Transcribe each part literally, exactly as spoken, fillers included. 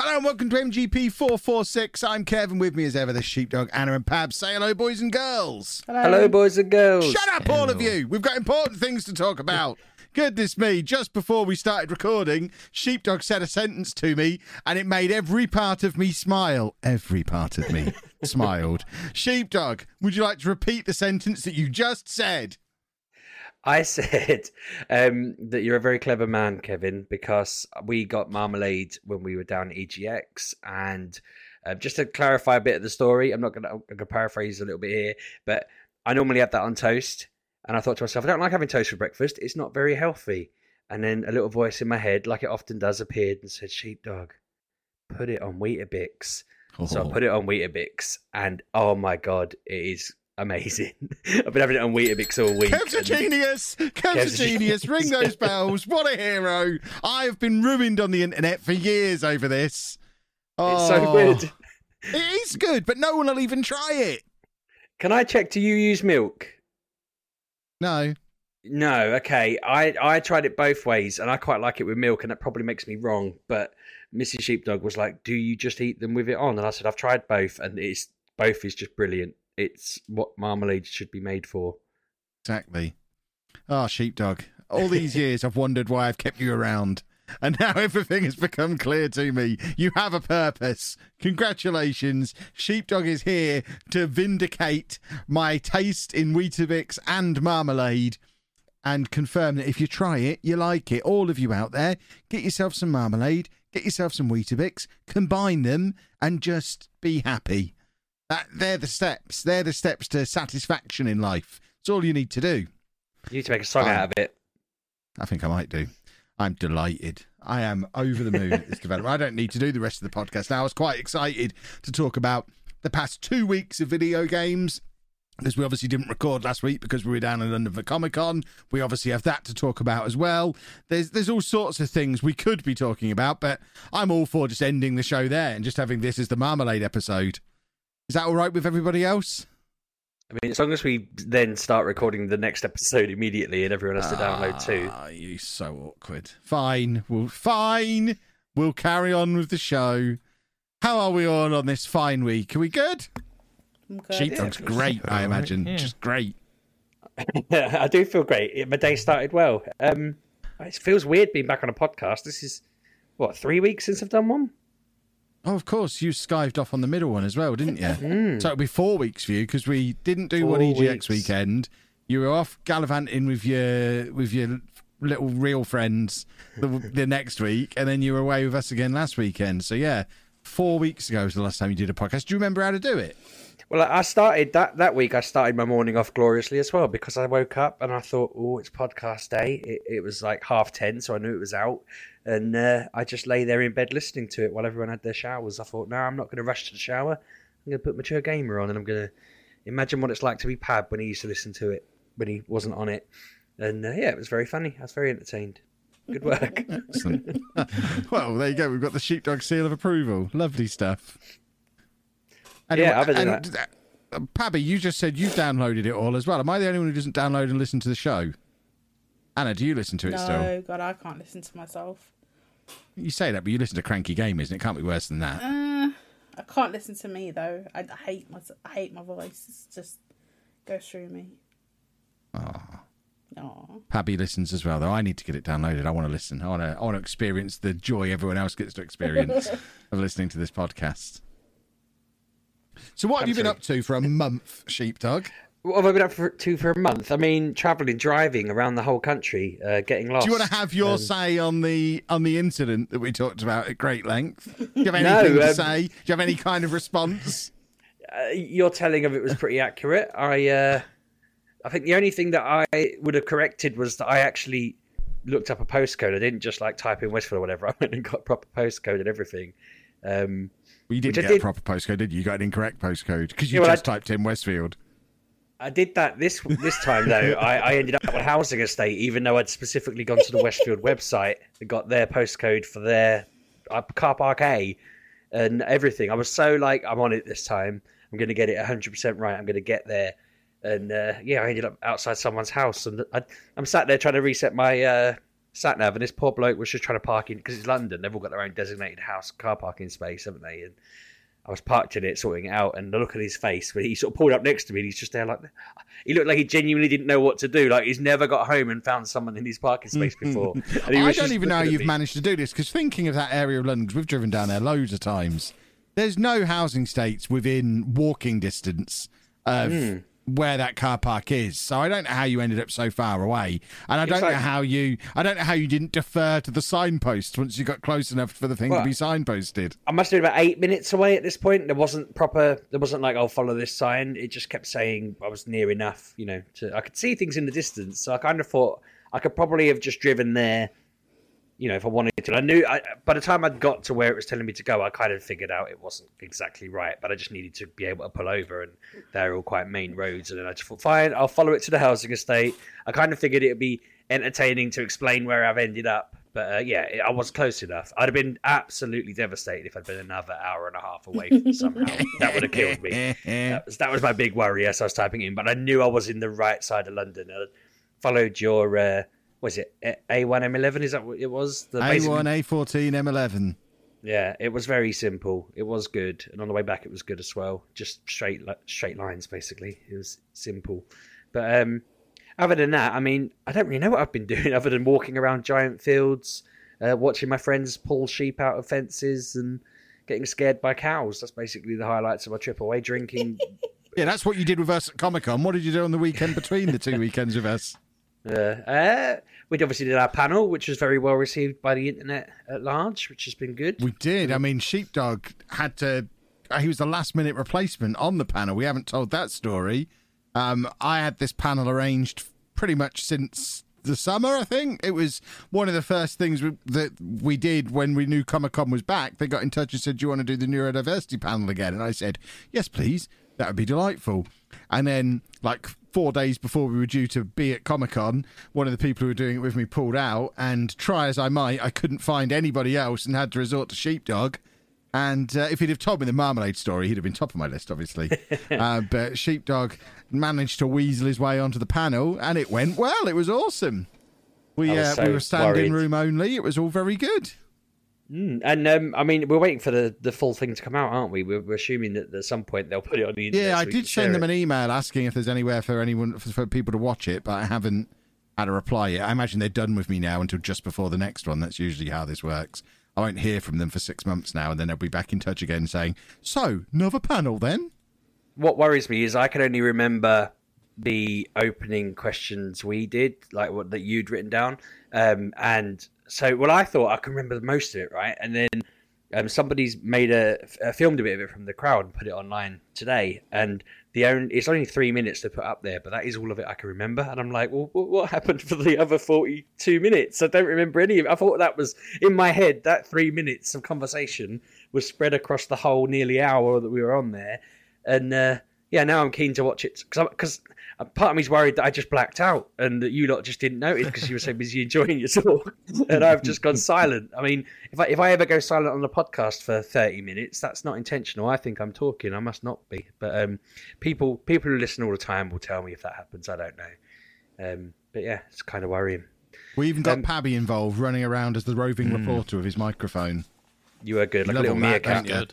Hello and welcome to M G P four forty-six. I'm Kevin. With me as ever, the sheepdog, Anna and Pab. Say hello, boys and girls. Hello, hello boys and girls. Shut up, hello. all of you. We've got important things to talk about. Goodness me, just before we started recording, Sheepdog said a sentence to me and it made every part of me smile. Every part of me smiled. Sheepdog, would you like to repeat the sentence that you just said? I said um, that you're a very clever man, Kevin, because we got marmalade when we were down at E G X. And uh, just to clarify a bit of the story, I'm not going to paraphrase a little bit here, but I normally have that on toast. And I thought to myself, I don't like having toast for breakfast. It's not very healthy. And then a little voice in my head, like it often does, appeared and said, Sheepdog, put it on Weetabix. Oh. So I put it on Weetabix. And oh my God, it is amazing. I've been having it on Weetabix all week. Kev's a genius. Kev's a genius. Ring those bells. What a hero. I've been ruined on the internet for years over this. Oh, it's so good. It is good, but no one will even try it. Can I check, do you use milk? No. No, okay. I, I tried it both ways, and I quite like it with milk, and that probably makes me wrong. But Missus Sheepdog was like, do you just eat them with it on? And I said, I've tried both, and it's both is just brilliant. It's what marmalade should be made for. Exactly. Oh, Sheepdog. All these years I've wondered why I've kept you around. And now everything has become clear to me. You have a purpose. Congratulations. Sheepdog is here to vindicate my taste in Weetabix and marmalade and confirm that if you try it, you like it. All of you out there, get yourself some marmalade, get yourself some Weetabix, combine them and just be happy. That, they're the steps. They're the steps to satisfaction in life. It's all you need to do. You need to make a song um, out of it. I think I might do. I'm delighted. I am over the moon at this development. I don't need to do the rest of the podcast now. I was quite excited to talk about the past two weeks of video games, because we obviously didn't record last week because we were down in London for Comic-Con. We obviously have that to talk about as well. There's there's all sorts of things we could be talking about, but I'm all for just ending the show there and just having this as the Marmalade episode. Is that all right with everybody else? I mean, as long as we then start recording the next episode immediately and everyone has to download ah, too. Ah, you so awkward. Fine. We'll, fine. We'll carry on with the show. How are we all on this fine week? Are we good? good. Sheepdog's yeah, great, I imagine. Yeah. Just great. I do feel great. My day started well. Um, it feels weird being back on a podcast. This is, what, three weeks since I've done one? Oh, of course, you skived off on the middle one as well, didn't you? Mm. So it'll be four weeks for you because we didn't do four one E G X weeks. weekend. You were off gallivanting with your with your little real friends the, the next week, and then you were away with us again last weekend. So yeah, four weeks ago was the last time you did a podcast. Do you remember how to do it? Well, I started that, that week. I started my morning off gloriously as well because I woke up and I thought, oh, it's podcast day. It, it was like half ten, so I knew it was out. And uh, I just lay there in bed listening to it while everyone had their showers. I thought, no, I'm not going to rush to the shower. I'm going to put Mature Gamer on and I'm going to imagine what it's like to be Pab when he used to listen to it, when he wasn't on it. And uh, yeah, it was very funny. I was very entertained. Good work. Excellent. Well, there you go. We've got the Sheepdog seal of approval. Lovely stuff. Anyway, yeah, other than and, that. Uh, Pabby, you just said you've downloaded it all as well. Am I the only one who doesn't download and listen to the show? Anna, do you listen to it no, still? No, God, I can't listen to myself. You say that, but you listen to Cranky Gamers, and it can't be worse than that. Uh, I can't listen to me though. I, I hate my I hate my voice. It's just goes through me. Oh. Oh. Pabby listens as well, though. I need to get it downloaded. I want to listen. I want to. I want to experience the joy everyone else gets to experience of listening to this podcast. So, what have you been up to for a month, Sheepdog? What have I been up for, to for a month? I mean, travelling, driving around the whole country, uh, getting lost. Do you want to have your um, say on the on the incident that we talked about at great length? Do you have anything no, to um, say? Do you have any kind of response? Uh, your telling of it was pretty accurate. I uh, I think the only thing that I would have corrected was that I actually looked up a postcode. I didn't just like type in Westfield or whatever. I went and got a proper postcode and everything. Um, well, you didn't get did... a proper postcode, did you? You got an incorrect postcode because you yeah, well, just I... typed in Westfield. I did that this this time, though. I, I ended up at a housing estate, even though I'd specifically gone to the Westfield website and got their postcode for their uh, car park A and everything. I was so like, I'm on it this time. I'm going to get it one hundred percent right. I'm going to get there. And uh, yeah, I ended up outside someone's house. And I, I'm sat there trying to reset my uh, sat nav, and this poor bloke was just trying to park in, because it's London, they've all got their own designated house car parking space, haven't they? And I was parked in it, sorting it out, and the look at his face when he sort of pulled up next to me, and he's just there like, he looked like he genuinely didn't know what to do. Like he's never got home and found someone in his parking space before. And he I was don't just even know how looking at you've me. managed to do this, because thinking of that area of London, 'cause we've driven down there loads of times, there's no housing estates within walking distance of Mm. where that car park is. So I don't know how you ended up so far away, and I It's don't like- know how you I don't know how you didn't defer to the signpost once you got close enough for the thing Well, to be signposted. I must have been about eight minutes away at this point. There wasn't proper, there wasn't like, I'll follow this sign. It just kept saying I was near enough, you know, to, I could see things in the distance. So I kind of thought I could probably have just driven there, you know, if I wanted to. I knew, I, by the time I'd got to where it was telling me to go, I kind of figured out it wasn't exactly right, but I just needed to be able to pull over, and they're all quite main roads. And then I just thought, fine, I'll follow it to the housing estate. I kind of figured it would be entertaining to explain where I've ended up. But uh, yeah, it, I was close enough. I'd have been absolutely devastated if I'd been another hour and a half away from somehow. That would have killed me. That was, that was my big worry as I was typing in. But I knew I was in the right side of London. I followed your, uh, was it A one M eleven? Is that what it was? The A one, A fourteen, M eleven. Yeah, it was very simple. It was good. And on the way back, it was good as well. Just straight straight lines, basically. It was simple. But um, other than that, I mean, I don't really know what I've been doing other than walking around giant fields, uh, watching my friends pull sheep out of fences and getting scared by cows. That's basically the highlights of my trip away, drinking. Yeah, that's what you did with us at Comic-Con. What did you do on the weekend between the two weekends with us? Uh, uh, we obviously did our panel, which was very well received by the internet at large, which has been good. We did. I mean, Sheepdog had to... He was the last-minute replacement on the panel. We haven't told that story. Um, I had this panel arranged pretty much since the summer, I think. It was one of the first things we, that we did when we knew Comic-Con was back. They got in touch and said, do you want to do the neurodiversity panel again? And I said, yes, please. That would be delightful. And then, like, four days before we were due to be at Comic-Con, one of the people who were doing it with me pulled out, and try as I might, I couldn't find anybody else and had to resort to Sheepdog. And uh, if he'd have told me the Marmalade story, he'd have been top of my list, obviously. uh, but Sheepdog managed to weasel his way onto the panel, and it went well. It was awesome. We, I was uh, so we were standing worried. room only. It was all very good. Mm, and um, I mean, we're waiting for the, the full thing to come out, aren't we? We're, we're assuming that at some point they'll put it on the internet. Yeah, so I we did can send share them it. an email asking if there's anywhere for anyone for, for people to watch it, but I haven't had a reply yet. I imagine they're done with me now until just before the next one. That's usually how this works. I won't hear from them for six months now, and then they'll be back in touch again saying, so, another panel then? What worries me is I can only remember the opening questions we did, like what that you'd written down. Um, and so, well, I thought I can remember most of it, right? And then um, somebody's made a, a filmed a bit of it from the crowd and put it online today. And the only it's only three minutes to put up there, but that is all of it I can remember. And I'm like, well, what happened for the other forty-two minutes? I don't remember any of it. I thought that was in my head. That three minutes of conversation was spread across the whole nearly hour that we were on there. And uh, yeah, now I'm keen to watch it because part of me's worried that I just blacked out and that you lot just didn't notice because you were so busy enjoying your talk, and I've just gone silent. I mean, if I if I ever go silent on the podcast for thirty minutes, that's not intentional. I think I'm talking. I must not be. But um, people people who listen all the time will tell me if that happens. I don't know. Um, but yeah, it's kind of worrying. We even got Um, Pabby involved, running around as the roving reporter with his microphone. You were good, like Love a little all that, meerkat. don't you? Good.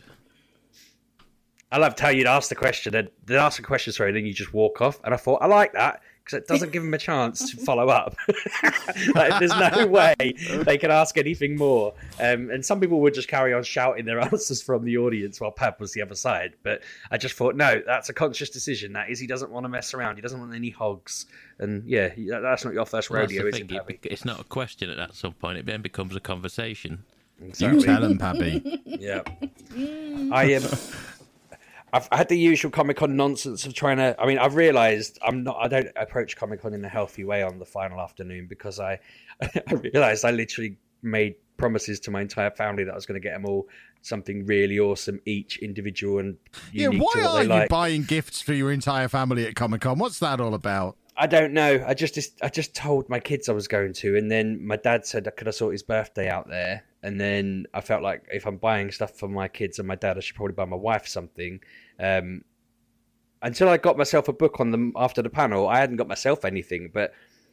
I loved how you'd ask the question, and they'd ask a question, sorry, then you just walk off. And I thought, I like that, because it doesn't give them a chance to follow up. Like, there's no way they can ask anything more. Um, and some people would just carry on shouting their answers from the audience while Pab was the other side. But I just thought, no, that's a conscious decision. That is, he doesn't want to mess around. He doesn't want any hogs. And yeah, that's not your first Well, that's rodeo, the is thing. it, Pabby? It, it's not a question at some point. It then becomes a conversation. You Exactly. tell him, Pabby. Yeah. I um, I've had the usual Comic-Con nonsense of trying to... I mean, I've realised I'm not... I don't approach Comic-Con in a healthy way on the final afternoon because I, I realised I literally made promises to my entire family that I was going to get them all something really awesome, each individual and Yeah, unique why to what are they you like. buying gifts for your entire family at Comic-Con? What's that all about? I don't know. I just I just told my kids I was going to, and then my dad said, could I sort his birthday out there? And then I felt like if I'm buying stuff for my kids and my dad, I should probably buy my wife something. Um, until I got myself a book on them after the panel, I hadn't got myself anything. But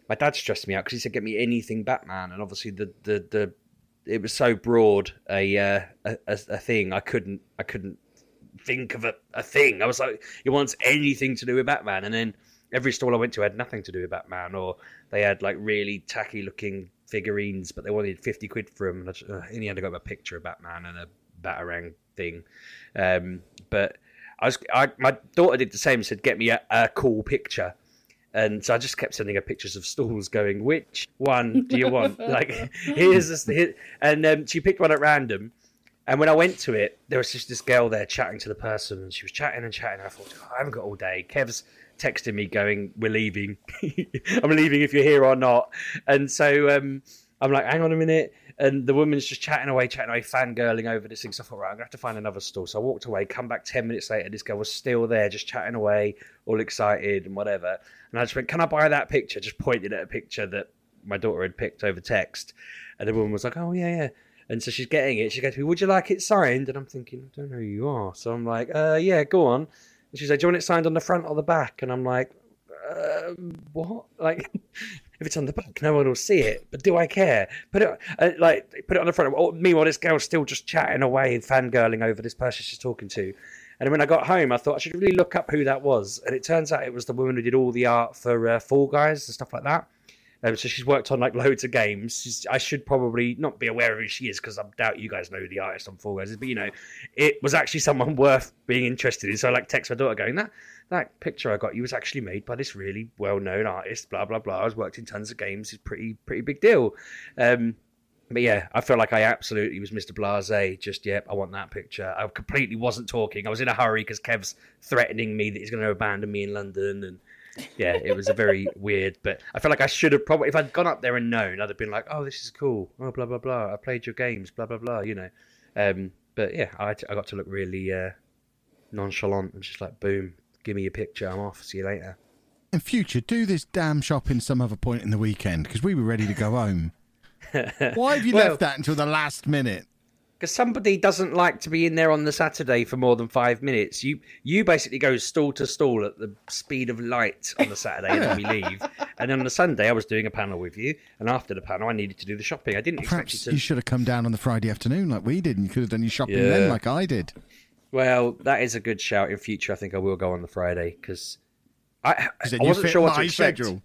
my dad stressed me out because he said, "Get me anything Batman," and obviously the the the it was so broad a uh, a, a, a thing. I couldn't I couldn't think of a, a thing. I was like, he wants anything to do with Batman, and then every stall I went to had nothing to do with Batman, or they had like really tacky looking figurines, but they wanted fifty quid for them. And I just, uh, in the end, I got a picture of Batman and a Batarang thing. Um, but I was, I, my daughter did the same. Said, "Get me a, a cool picture." And so I just kept sending her pictures of stalls going, which one do you want? Like, here's this. Here. And um, she picked one at random. And when I went to it, there was just this girl there chatting to the person. And she was chatting and chatting. And I thought, oh, I haven't got all day. Kev's texting me going, "We're leaving. I'm leaving if you're here or not." And so um, I'm like, hang on a minute. And the woman's just chatting away, chatting away, fangirling over this thing. So I thought, right, I'm going to have to find another stall. So I walked away, come back ten minutes later. This girl was still there, just chatting away, all excited and whatever. And I just went, "Can I buy that picture?" Just pointed at a picture that my daughter had picked over text. And the woman was like, "Oh, yeah, yeah." And so she's getting it. She goes to me, "Would you like it signed?" And I'm thinking, I don't know who you are. So I'm like, uh, yeah, go on. And she's like, "Do you want it signed on the front or the back?" And I'm like, uh, what? Like, if it's on the back, no one will see it. But do I care? Put it uh, like put it on the front. Oh, meanwhile, this girl's still just chatting away and fangirling over this person she's talking to. And when I got home, I thought I should really look up who that was. And it turns out it was the woman who did all the art for uh, Fall Guys and stuff like that. Um, so she's worked on like loads of games. She's, I should probably not be aware of who she is because I doubt you guys know who the artist on Fall Guys is. But you know, it was actually someone worth being interested in. So I like text my daughter going, that that picture I got you was actually made by this really well-known artist. Blah blah blah. I was worked in tons of games. It's pretty pretty big deal. Um, but yeah, I felt like I absolutely was Mister Blasé. Just yep, I want that picture. I completely wasn't talking. I was in a hurry because Kev's threatening me that he's going to abandon me in London and. Yeah, it was a very weird, but I feel like I should have probably, if I'd gone up there and known, I'd have been like, "Oh, this is cool. Oh, blah, blah, blah. I played your games, blah, blah, blah," you know. Um, but yeah, I, I got to look really uh, nonchalant and just like, boom, give me your picture. I'm off. See you later. In future, do this damn shopping some other point in the weekend because we were ready to go home. Why have you well, left that until the last minute? Because somebody doesn't like to be in there on the Saturday for more than five minutes. You you basically go stall to stall at the speed of light on the Saturday and then we leave. And then on the Sunday, I was doing a panel with you. And after the panel, I needed to do the shopping. I didn't expect Perhaps you to... you should have come down on the Friday afternoon like we did and you could have done your shopping Yeah. then like I did. Well, that is a good shout. In future, I think I will go on the Friday because I, Then I you wasn't fit sure what to my expect. schedule.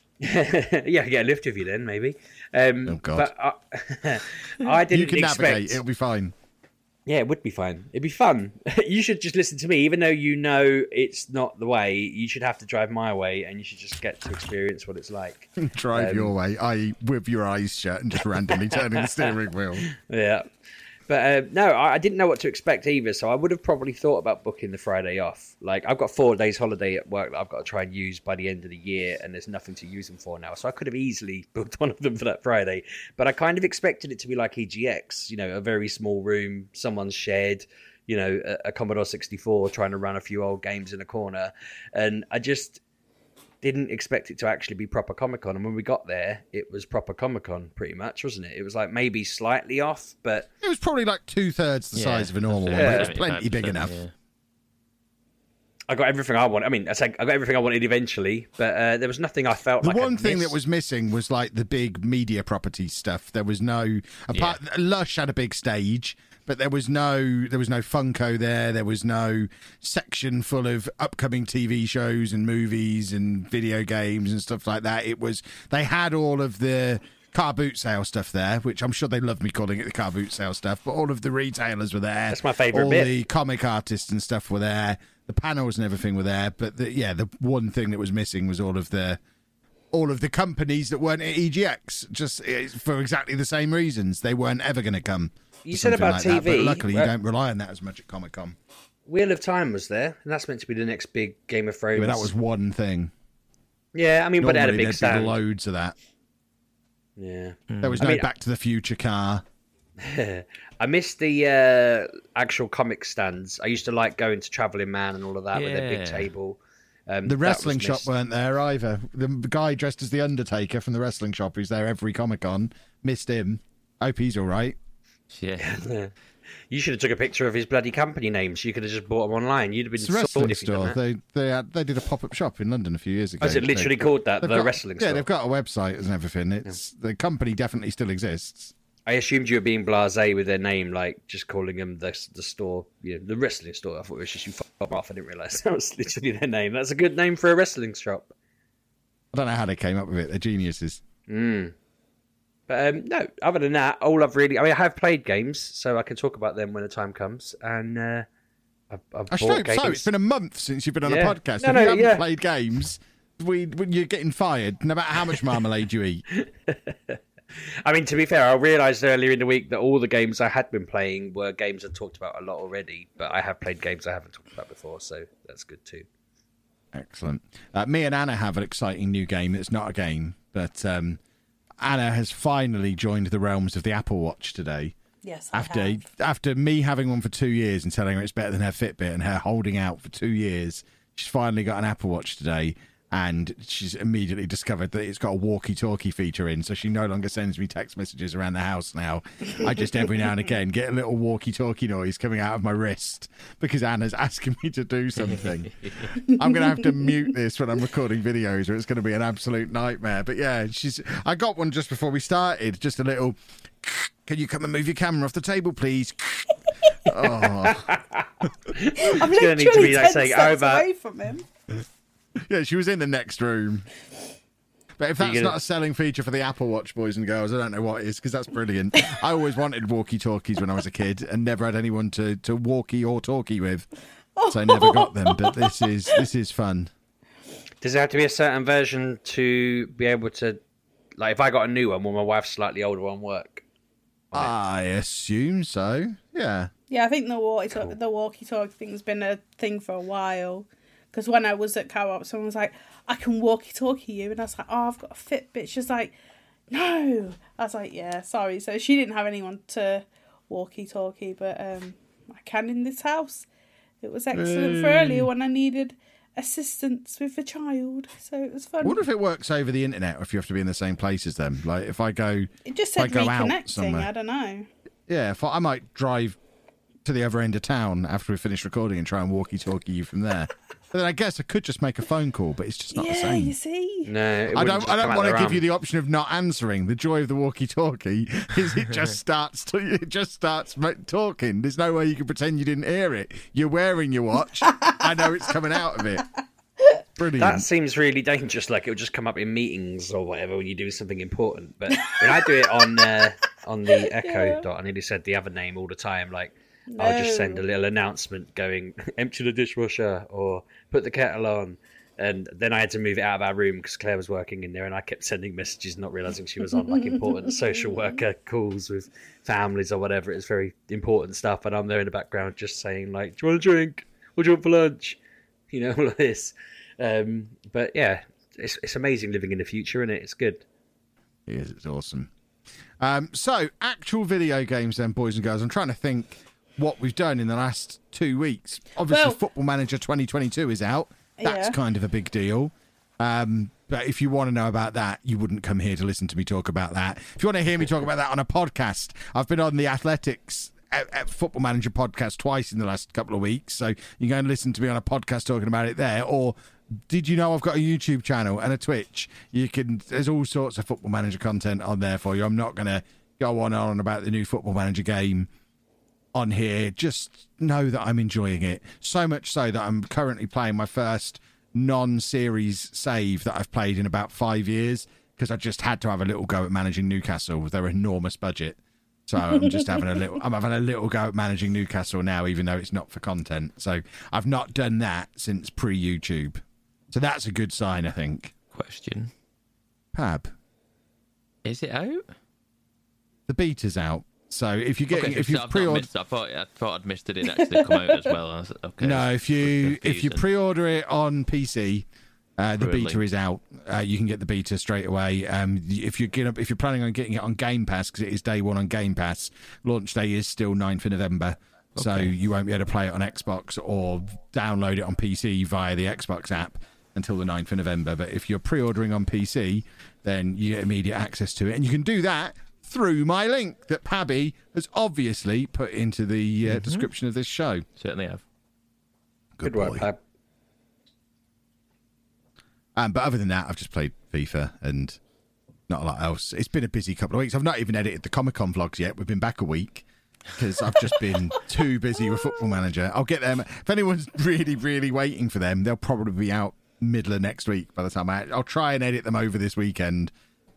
Yeah, get a lift with you then, maybe. Um, Oh, God. But I, I didn't You can expect... navigate. It'll be fine. Yeah, it would be fine. It'd be fun. You should just listen to me, even though you know it's not the way. You should have to drive my way, and you should just get to experience what it's like. Drive Um, your way, that is with your eyes shut and just randomly turning the steering wheel. Yeah. But uh, no, I, I didn't know what to expect either, so I would have probably thought about booking the Friday off. Like, I've got four days holiday at work that I've got to try and use by the end of the year, and there's nothing to use them for now. So I could have easily booked one of them for that Friday. But I kind of expected it to be like E G X, you know, a very small room, someone's shared, you know, a, a Commodore sixty-four trying to run a few old games in a corner. And I just... didn't expect it to actually be proper Comic-Con, and when we got there it was proper Comic-Con pretty much, wasn't it? It was like maybe slightly off, but It was probably like two thirds the Yeah, size of a normal one. that's But it it. was plenty big seventy-five enough. percent, I got everything I wanted. I mean, I said I got everything I wanted eventually, but uh, there was nothing I felt The like one I'd thing that missed. was missing was like the big media property stuff. There was no apart. Lush had a big stage, but there was no there was no Funko there. There was no section full of upcoming T V shows and movies and video games and stuff like that. It was they had all of the car boot sale stuff there, which I'm sure they love me calling it the car boot sale stuff. But all of the retailers were there. That's my favourite All bit. the comic artists and stuff were there. The panels and everything were there. But the, yeah, the one thing that was missing was all of the. all of the companies that weren't at E G X, just eh, for exactly the same reasons. They weren't ever going to come. You to said something about like T V, that, but luckily you uh, don't rely on that as much at Comic Con. Wheel of Time was there, and that's meant to be the next big Game of Thrones. But that was one thing. yeah, I mean, but it had a Normally big there'd stand. be loads of that. Yeah, There was I no mean- Back to the Future car. I missed the uh, actual comic stands. I used to like going to Travelling Man and all of that with their big Yeah. table. Um, The that wrestling was shop missed. weren't there either. The guy dressed as the Undertaker from the wrestling shop, who's there every Comic Con, missed him. Hope he's all right. Yeah. You should have took a picture of his bloody company name, so you could have just bought them online. You'd have been It's a wrestling sorted if you'd done store. that. They they had, they did a pop up shop in London a few years ago. Oh, is it literally They- called that? The they've got- wrestling Yeah, store? they've got a website and everything. It's the company definitely still exists. I assumed you were being blasé with their name, like just calling them the the store, you know, the wrestling store. I thought it was just you fuck off. I didn't realise that was literally their name. That's a good name for a wrestling shop. I don't know how they came up with it. They're geniuses. Mm. But um, no, other than that, all I've really, I mean, I have played games, so I can talk about them when the time comes. And uh, I've, I've I should bought hope games. so. It's been a month since you've been on Yeah. a podcast. No, if no, you haven't yeah. played games, we, we you're getting fired, no matter how much marmalade you eat. I mean, to be fair, I realised earlier in the week that all the games I had been playing were games I'd talked about a lot already, but I have played games I haven't talked about before, so that's good too. Excellent. Uh, me and Anna have an exciting new game. It's not a game, but um, Anna has finally joined the realms of the Apple Watch today. Yes, I After have. after me having one for two years and telling her it's better than her Fitbit and her holding out for two years, she's finally got an Apple Watch today. And she's immediately discovered that it's got a walkie-talkie feature in, so she no longer sends me text messages around the house now. I just every now and again get a little walkie-talkie noise coming out of my wrist because Anna's asking me to do something. I'm going to have to mute this when I'm recording videos or it's going to be an absolute nightmare. But yeah, she's. I got one just before we started, just a little, can you come and move your camera off the table, please? Oh. I'm gonna literally need to be, like, ten saying, steps over. away from him. Yeah, she was in the next room. But if that's gonna- not a selling feature for the Apple Watch, boys and girls, I don't know what is, because that's brilliant. I always wanted walkie-talkies when I was a kid and never had anyone to, to walkie or talkie with, so I never got them. But this is this is fun. Does it have to be a certain version to be able to, like, if I got a new one, will my wife's slightly older one work? I assume so. Yeah. Yeah, I think the walkie the walkie talkie thing's been a thing for a while. Because when I was at Co-op, someone was like, "I can walkie talkie you," and I was like, "Oh, I've got a Fitbit." She's like, "No." I was like, "Yeah, sorry." So she didn't have anyone to walkie talkie, but um, I can in this house. It was excellent for earlier when I needed assistance with a child, so it was fun. I wonder if it works over the internet or if you have to be in the same place as them. Like if I go, It just if I said go out reconnecting. somewhere. I don't know. Yeah, if I, I might drive to the other end of town after we finish recording and try and walkie-talkie you from there. But then I guess I could just make a phone call, but it's just not yeah, the same. you see. No, it I wouldn't don't. just I come don't out want to their give arm. you the option of not answering. The joy of the walkie-talkie is it just starts. To, it just starts ma- talking. There's no way you can pretend you didn't hear it. You're wearing your watch. I know it's coming out of it. Brilliant. That seems really dangerous. Like it would just come up in meetings or whatever when you do something important. But when I do it on uh, on the Echo Yeah. dot, I nearly said the other name all the time. Like I'll just send a No. little announcement going, "Empty the dishwasher" or "Put the kettle on." And then I had to move it out of our room because Claire was working in there, and I kept sending messages, not realizing she was on like important social worker calls with families or whatever. It's very important stuff, and I'm there in the background just saying like, "Do you want a drink? What do you want for lunch?" You know, all of this. Um, but yeah, it's it's amazing living in the future, isn't it? It's good. It is. It's awesome. Um, so, actual video games, then, boys and girls. I'm trying to think what we've done in the last two weeks. Obviously, Well- Football Manager twenty twenty-two is out. That's Yeah. kind of a big deal. Um, but if you want to know about that, you wouldn't come here to listen to me talk about that. If you want to hear me talk about that on a podcast, I've been on the Athletics uh, uh, Football Manager podcast twice in the last couple of weeks. So you can go and listen to me on a podcast talking about it there. Or did you know I've got a YouTube channel and a Twitch? You can. There's all sorts of Football Manager content on there for you. I'm not going to go on and on about the new Football Manager game on here. Just know that I'm enjoying it so much so that I'm currently playing my first non-series save that I've played in about five years because I just had to have a little go at managing Newcastle with their enormous budget. So I'm just having a little. I'm having a little go at managing Newcastle now, even though it's not for content. So I've not done that since pre-YouTube. So that's a good sign, I think. Question. Pab, Is it out? the beta's out. So if you're getting, Okay, if so you've I've not pre-ordered, missed- I thought I thought I'd missed it. It actually come out as well. I was- Okay. no, if you if you Confusing. pre-order it on P C, uh, the Really? beta is out. Uh, you can get the beta straight away. Um, if you're gonna, if you're planning on getting it on Game Pass, because it is day one on Game Pass, launch day is still ninth of November. So Okay. you won't be able to play it on Xbox or download it on P C via the Xbox app until the ninth of November. But if you're pre-ordering on P C, then you get immediate access to it, and you can do that through my link that Pabby has obviously put into the uh, mm-hmm. description of this show. Certainly have. Good, Good work, Pab. Um, but other than that, I've just played FIFA and not a lot else. It's been a busy couple of weeks. I've not even edited the Comic-Con vlogs yet. We've been back a week because I've just been too busy with Football Manager. I'll get them. If anyone's really, really waiting for them, they'll probably be out middle of next week by the time I... I'll try and edit them over this weekend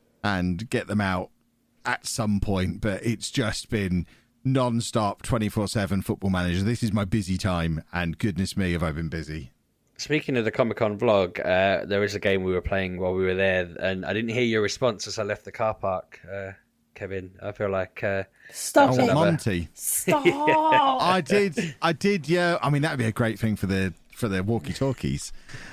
and get them out at some point. But it's just been non-stop twenty-four seven Football Manager. This is my busy time, and goodness me, have I been busy. Speaking of the Comic-Con vlog, uh, there was a game we were playing while we were there, and I didn't hear your response as I left the car park, uh, Kevin. I feel like... Uh, Stop oh, it. Another... Monty. Stop. yeah. I did, I did, yeah. I mean, that would be a great thing for the for the walkie-talkies.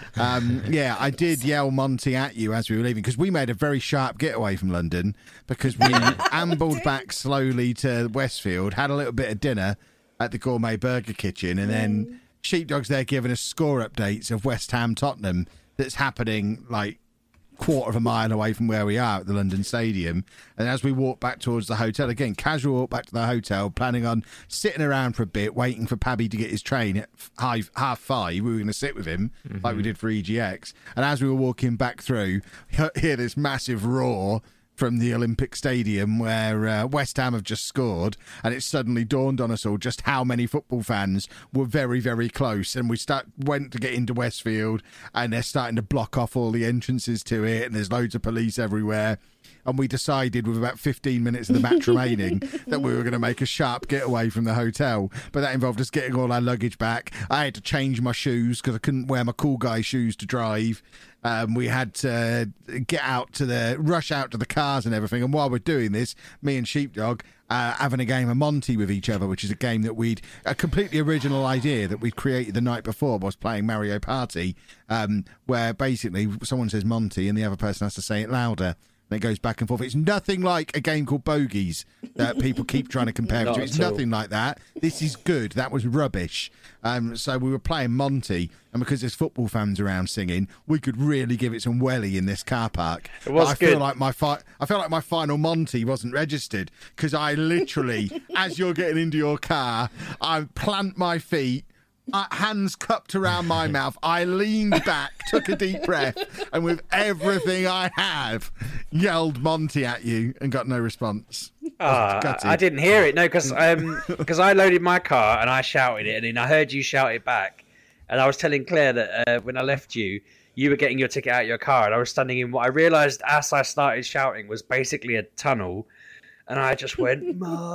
Um, yeah, I did yell Monty at you as we were leaving, because we made a very sharp getaway from London, because we ambled back slowly to Westfield, had a little bit of dinner at the Gourmet Burger Kitchen, and then... Sheepdog's there giving us score updates of West Ham Tottenham that's happening like quarter of a mile away from where we are at the London Stadium. And as we walk back towards the hotel, again, casual walk back to the hotel, planning on sitting around for a bit, waiting for Pabby to get his train at five, half five. We were going to sit with him mm-hmm. like we did for E G X. And as we were walking back through, hear this massive roar from the Olympic Stadium where uh, West Ham have just scored, and it suddenly dawned on us all just how many football fans were very, very close. And we start went to get into Westfield, and they're starting to block off all the entrances to it, and there's loads of police everywhere. And we decided with about fifteen minutes of the match remaining that we were going to make a sharp getaway from the hotel. But that involved us getting all our luggage back. I had to change my shoes because I couldn't wear my cool guy shoes to drive. Um, we had to get out to the, rush out to the cars and everything. And while we're doing this, me and Sheepdog uh, having a game of Monty with each other, which is a game that we'd, a completely original idea that we'd created the night before was playing Mario Party, um, where basically someone says Monty and the other person has to say it louder. And it goes back and forth. It's nothing like a game called Bogies that people keep trying to compare it to. It's nothing like that. This is good. That was rubbish. Um, so we were playing Monty, and because there's football fans around singing, we could really give it some welly in this car park. It was I good. feel like my fi- I feel like my final Monty wasn't registered because I literally, as you're getting into your car, I plant my feet. Uh, hands cupped around my mouth, I leaned back, took a deep breath, and with everything I have, yelled Monty at you and got no response. Uh, I didn't hear it, no, because um, cause I loaded my car and I shouted it, and then I heard you shout it back. And I was telling Claire that uh, when I left you, you were getting your ticket out of your car, and I was standing in what I realised as I started shouting was basically a tunnel. And I just went,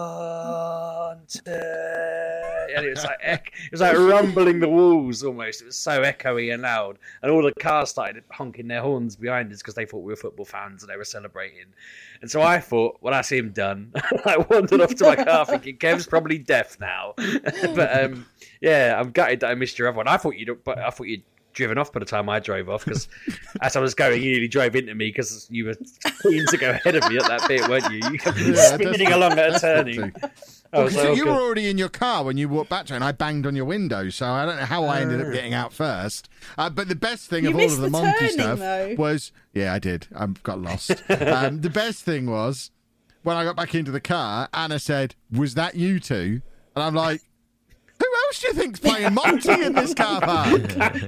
Monty. And it was like it was like rumbling the walls almost. It was so echoey and loud. And all the cars started honking their horns behind us because they thought we were football fans and they were celebrating. And so I thought, well, that's him done. I wandered off to my car thinking, Kev's probably deaf now. But um, yeah, I'm gutted that I missed your other one. I thought you'd, but I thought you'd driven off by the time I drove off, because as I was going, you nearly drove into me because you were keen to go ahead of me at that bit, weren't you? You kept yeah, spinning along at a turning. Well, like, you okay. were already in your car when you walked back to it, and I banged on your window, so I don't know how I ended up getting out first. Uh, but the best thing you of all of the, the Monty turning, stuff though. was, yeah, I did. I got lost. um, the best thing was when I got back into the car, Anna said, "Was that you two?" And I'm like, who else do you think's playing Monty in this car park?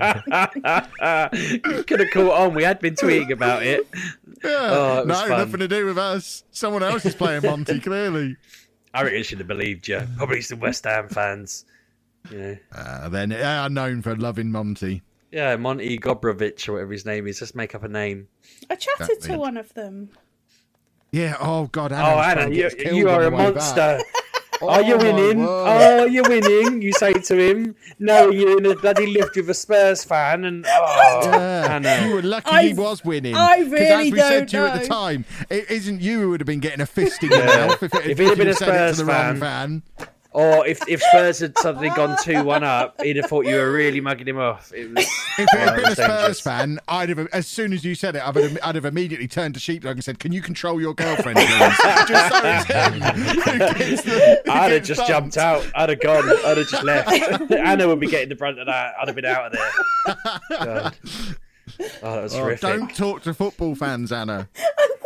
You could have caught on. We had been tweeting about it. Yeah. Oh, it no, fun. Nothing to do with us. Someone else is playing Monty, clearly. I reckon I should have believed you. Probably some West Ham fans. Yeah. Uh, then they are known for loving Monty. Yeah, Monty Gobrovich or whatever his name is. Just make up a name. I chatted exactly. to one of them. Yeah. Oh God. Anna oh, Anna, you, you are a monster. Oh, are you winning? Oh, you're winning. You say to him, no, you're in a bloody lift with a Spurs fan. And oh, yeah. Anna. You were lucky I, he was winning. I really as we don't said to you know. at the time, it isn't you who would have been getting a fist in your mouth if, it, if if he'd have been a said it to Spurs the fan. wrong fan. Or if, if Spurs had suddenly gone two one up, he'd have thought you were really mugging him off. It was, if it had oh, been a Spurs dangerous. fan, I'd have, as soon as you said it, I'd have, I'd have immediately turned to Sheepdog and said, "Can you control your girlfriend, please?" Just so it's him who gets the, who I'd have gets just bumped. jumped out. I'd have gone. I'd have just left. Anna would be getting the brunt of that. I'd have been out of there. God. Oh, that was Oh, horrific. don't talk to football fans, Anna. I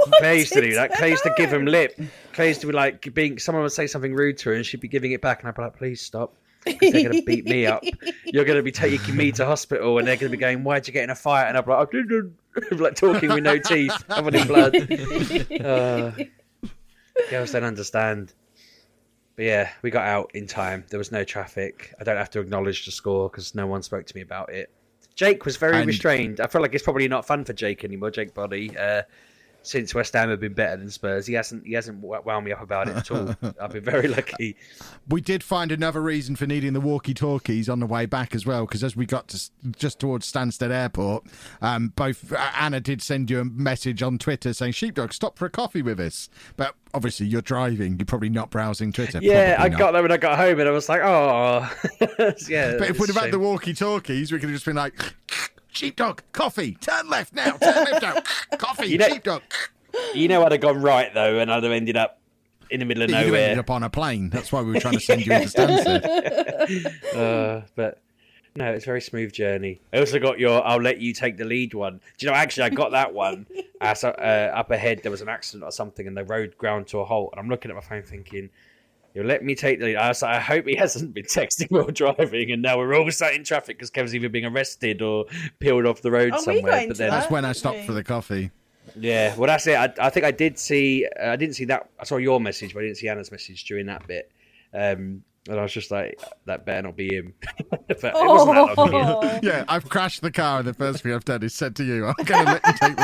Claire used to do that. Claire used to give him lip. Claire used to be like, being someone would say something rude to her, and she'd be giving it back, and I'd be like, please stop. They're going to beat me up. You're going to be taking me to hospital, and they're going to be going, why'd you get in a fight? And I'm like, I'm like talking with no teeth, covered in blood. Uh, girls don't understand. But yeah, we got out in time. There was no traffic. I don't have to acknowledge the score because no one spoke to me about it. Jake was very and... restrained. I feel like it's probably not fun for Jake anymore, Jake Body. Uh, since West Ham have been better than Spurs, he hasn't he hasn't wound me up about it at all. I've been very lucky. We did find another reason for needing the walkie-talkies on the way back as well, because as we got to just towards Stansted Airport, um, both Anna did send you a message on Twitter saying, "Sheepdog, stop for a coffee with us." But obviously, you're driving; you're probably not browsing Twitter. Yeah, probably I not. got there when I got home, and I was like, "Oh, yeah." But if we'd have had the walkie-talkies, we could have just been like, "Sheepdog, coffee, turn left now, turn left now, coffee, you know, sheepdog." You know, I'd have gone right though, and I'd have ended up in the middle of You'd have nowhere. ended up on a plane. That's why we were trying to send you into Stansted. uh, but no, it's a very smooth journey. I also got your "I'll let you take the lead" one. Do you know? Actually, I got that one. uh, so, uh, up ahead, there was an accident or something, and the road ground to a halt. And I'm looking at my phone, thinking, "You'll let me take the lead." I was like, I hope he hasn't been texting while driving, and now we're all sat in traffic because Kev's either being arrested or peeled off the road Oh, we somewhere. got into But then, that. That's when I stopped for the coffee. yeah, well, that's it. I, I think I did see. Uh, I didn't see that. I saw your message, but I didn't see Anna's message during that bit. Um, and I was just like, that better not be him. But it wasn't that long ago. Oh. Yeah, I've crashed the car, and the first thing I've done is said to you, "I'm going to let you take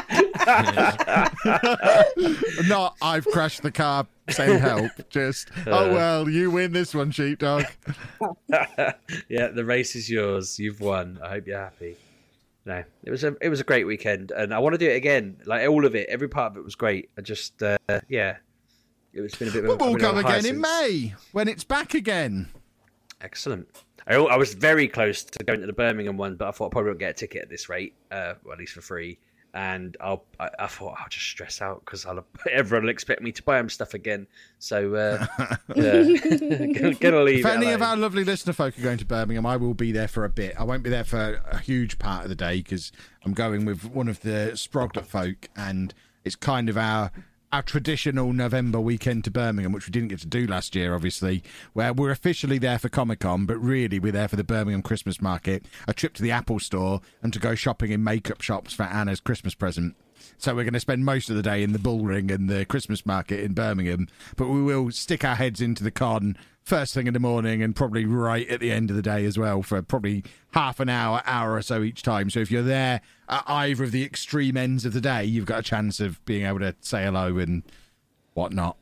the lead." Not, "I've crashed the car, send help." Just, "Oh well, you win this one, sheepdog." Yeah, the race is yours. You've won. I hope you're happy. No, it was a it was a great weekend, and I want to do it again. Like all of it, every part of it was great. I just, uh, yeah, it was been a bit. Of a, We'll been come on a high again in since- May when it's back again. Excellent. I, I was very close to going to the Birmingham one, but I thought I probably won't get a ticket at this rate, uh, well, at least for free. And I'll, I, I thought I'll just stress out because everyone will expect me to buy them stuff again. So, uh, yeah. gonna, gonna leave If it any alone. of our lovely listener folk are going to Birmingham, I will be there for a bit. I won't be there for a huge part of the day because I'm going with one of the Sproglet folk, and it's kind of our our traditional November weekend to Birmingham, which we didn't get to do last year, obviously, where we're officially there for Comic-Con, but really we're there for the Birmingham Christmas market, a trip to the Apple store, and to go shopping in makeup shops for Anna's Christmas present. So we're going to spend most of the day in the Bullring and the Christmas market in Birmingham, but we will stick our heads into the con first thing in the morning and probably right at the end of the day as well for probably half an hour, hour or so each time. So if you're there at either of the extreme ends of the day, you've got a chance of being able to say hello and whatnot.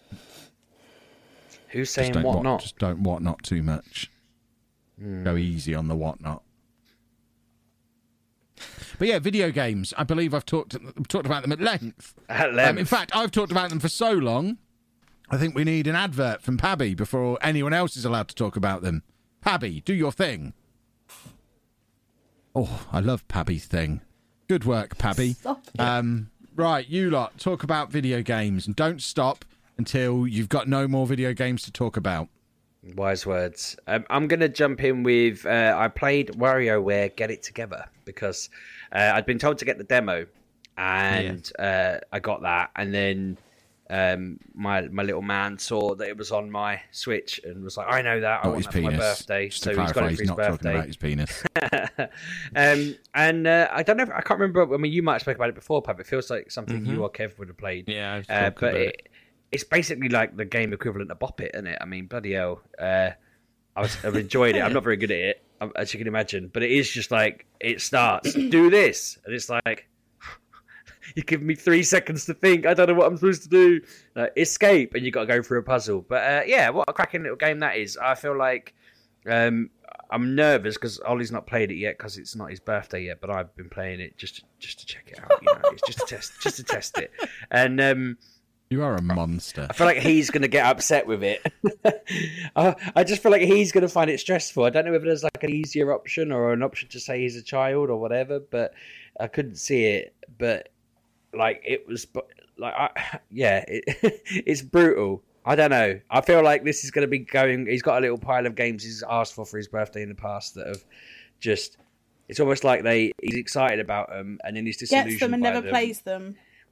Who's Just saying don't what what- not? Just don't whatnot too much. Hmm. Go easy on the whatnot. But yeah, video games. I believe I've talked talked about them at length. At Um, length. in fact, I've talked about them for so long, I think we need an advert from Pabby before anyone else is allowed to talk about them. Pabby, do your thing. Oh, I love Pabby's thing. Good work, Pabby. Stop it. Um, right, you lot, talk about video games and don't stop until you've got no more video games to talk about. Wise words. Um, I'm going to jump in with, uh, I played WarioWare Get It Together because uh, I'd been told to get the demo and uh, I got that. And then um, my my little man saw that it was on my Switch and was like, I know that. I Not want his that for my penis. birthday. Just So to he's got clarify, it he's for his not talking birthday. about his penis. um, and uh, I don't know if I can't remember. I mean, you might have spoken about it before, Pab. It feels like something Mm-hmm. you or Kev would have played. Yeah, I've uh, talked but about it, it. it's basically like the game equivalent of Bop It, isn't it? I mean, bloody hell. Uh, I was, I've enjoyed it. I'm not very good at it, as you can imagine, but it is just like it starts. Do this, and it's like you give me three seconds to think. I don't know what I'm supposed to do. Uh, escape, and you got to go through a puzzle. But uh, yeah, what a cracking little game that is. I feel like um, I'm nervous because Ollie's not played it yet because it's not his birthday yet. But I've been playing it just just to check it out. You know, it's just to test, just to test it. And um, You are a monster. I feel like he's going to get upset with it. I, I just feel like he's going to find it stressful. I don't know if there's like an easier option or an option to say he's a child or whatever, but I couldn't see it. But like it was, like I, yeah, it, it's brutal. I don't know. I feel like this is going to be going. He's got a little pile of games he's asked for for his birthday in the past that have just. It's almost like they he's excited about them and then he's disillusioned Gets them and by never them. plays them.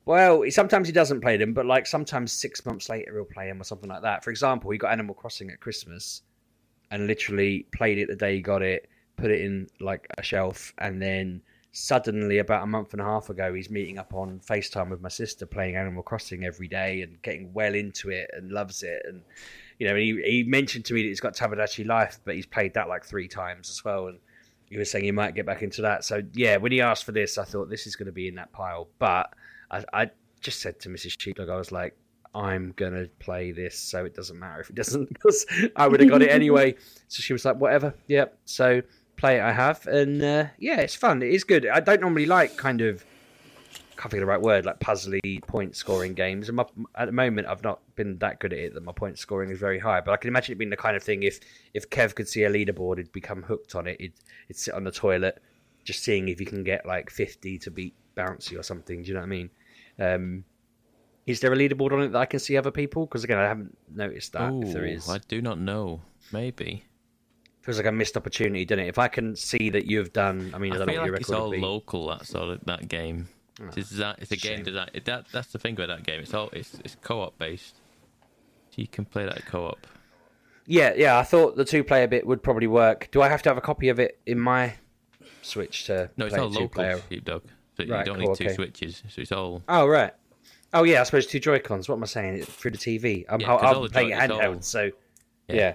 Well, sometimes he doesn't play them, but like sometimes six months later he'll play them or something like that. For example, he got Animal Crossing at Christmas and literally played it the day he got it, put it in like a shelf, and then suddenly about a month and a half ago he's meeting up on FaceTime with my sister playing Animal Crossing every day and getting well into it and loves it. And you know, he, he mentioned to me that he's got Tamagotchi Life, but he's played that like three times as well, and he was saying he might get back into that. So yeah, when he asked for this, I thought this is going to be in that pile, but I, I just said to Missus Sheepdog, I was like, I'm going to play this, so it doesn't matter if it doesn't, because I would have got it anyway. So she was like, whatever, yep. So play it I have, and uh, yeah, it's fun. It is good. I don't normally like kind of, can't think of the right word, like puzzly point scoring games. And my, at the moment, I've not been that good at it that my point scoring is very high. But I can imagine it being the kind of thing, if, if Kev could see a leaderboard, he'd become hooked on it. He'd, he'd sit on the toilet, just seeing if he can get like fifty to beat Bouncy or something. Do you know what I mean? Um, is there a leaderboard on it that I can see other people? Because again, I haven't noticed that. Ooh, if there is, I do not know. Maybe. Feels like a missed opportunity, doesn't it? If I can see that you've done, I mean, I, I don't know feel what your like it's record all would be. local. That sort of that game. Oh, it's, that, it's a game shame. design. That that's the thing with that game. It's all it's it's co-op based. So you can play that co-op. Yeah, yeah. I thought the two-player bit would probably work. Do I have to have a copy of it in my Switch to No, it's play all a local, two-player? Sheepdog. So Right, you don't cool, need two okay. switches. So it's all. Oh right. Oh yeah, I suppose two Joy-Cons. What am I saying? It's through the T V. I'm, Yeah, 'cause I'm all the playing Joy- it it's handheld, all- so Yeah. yeah.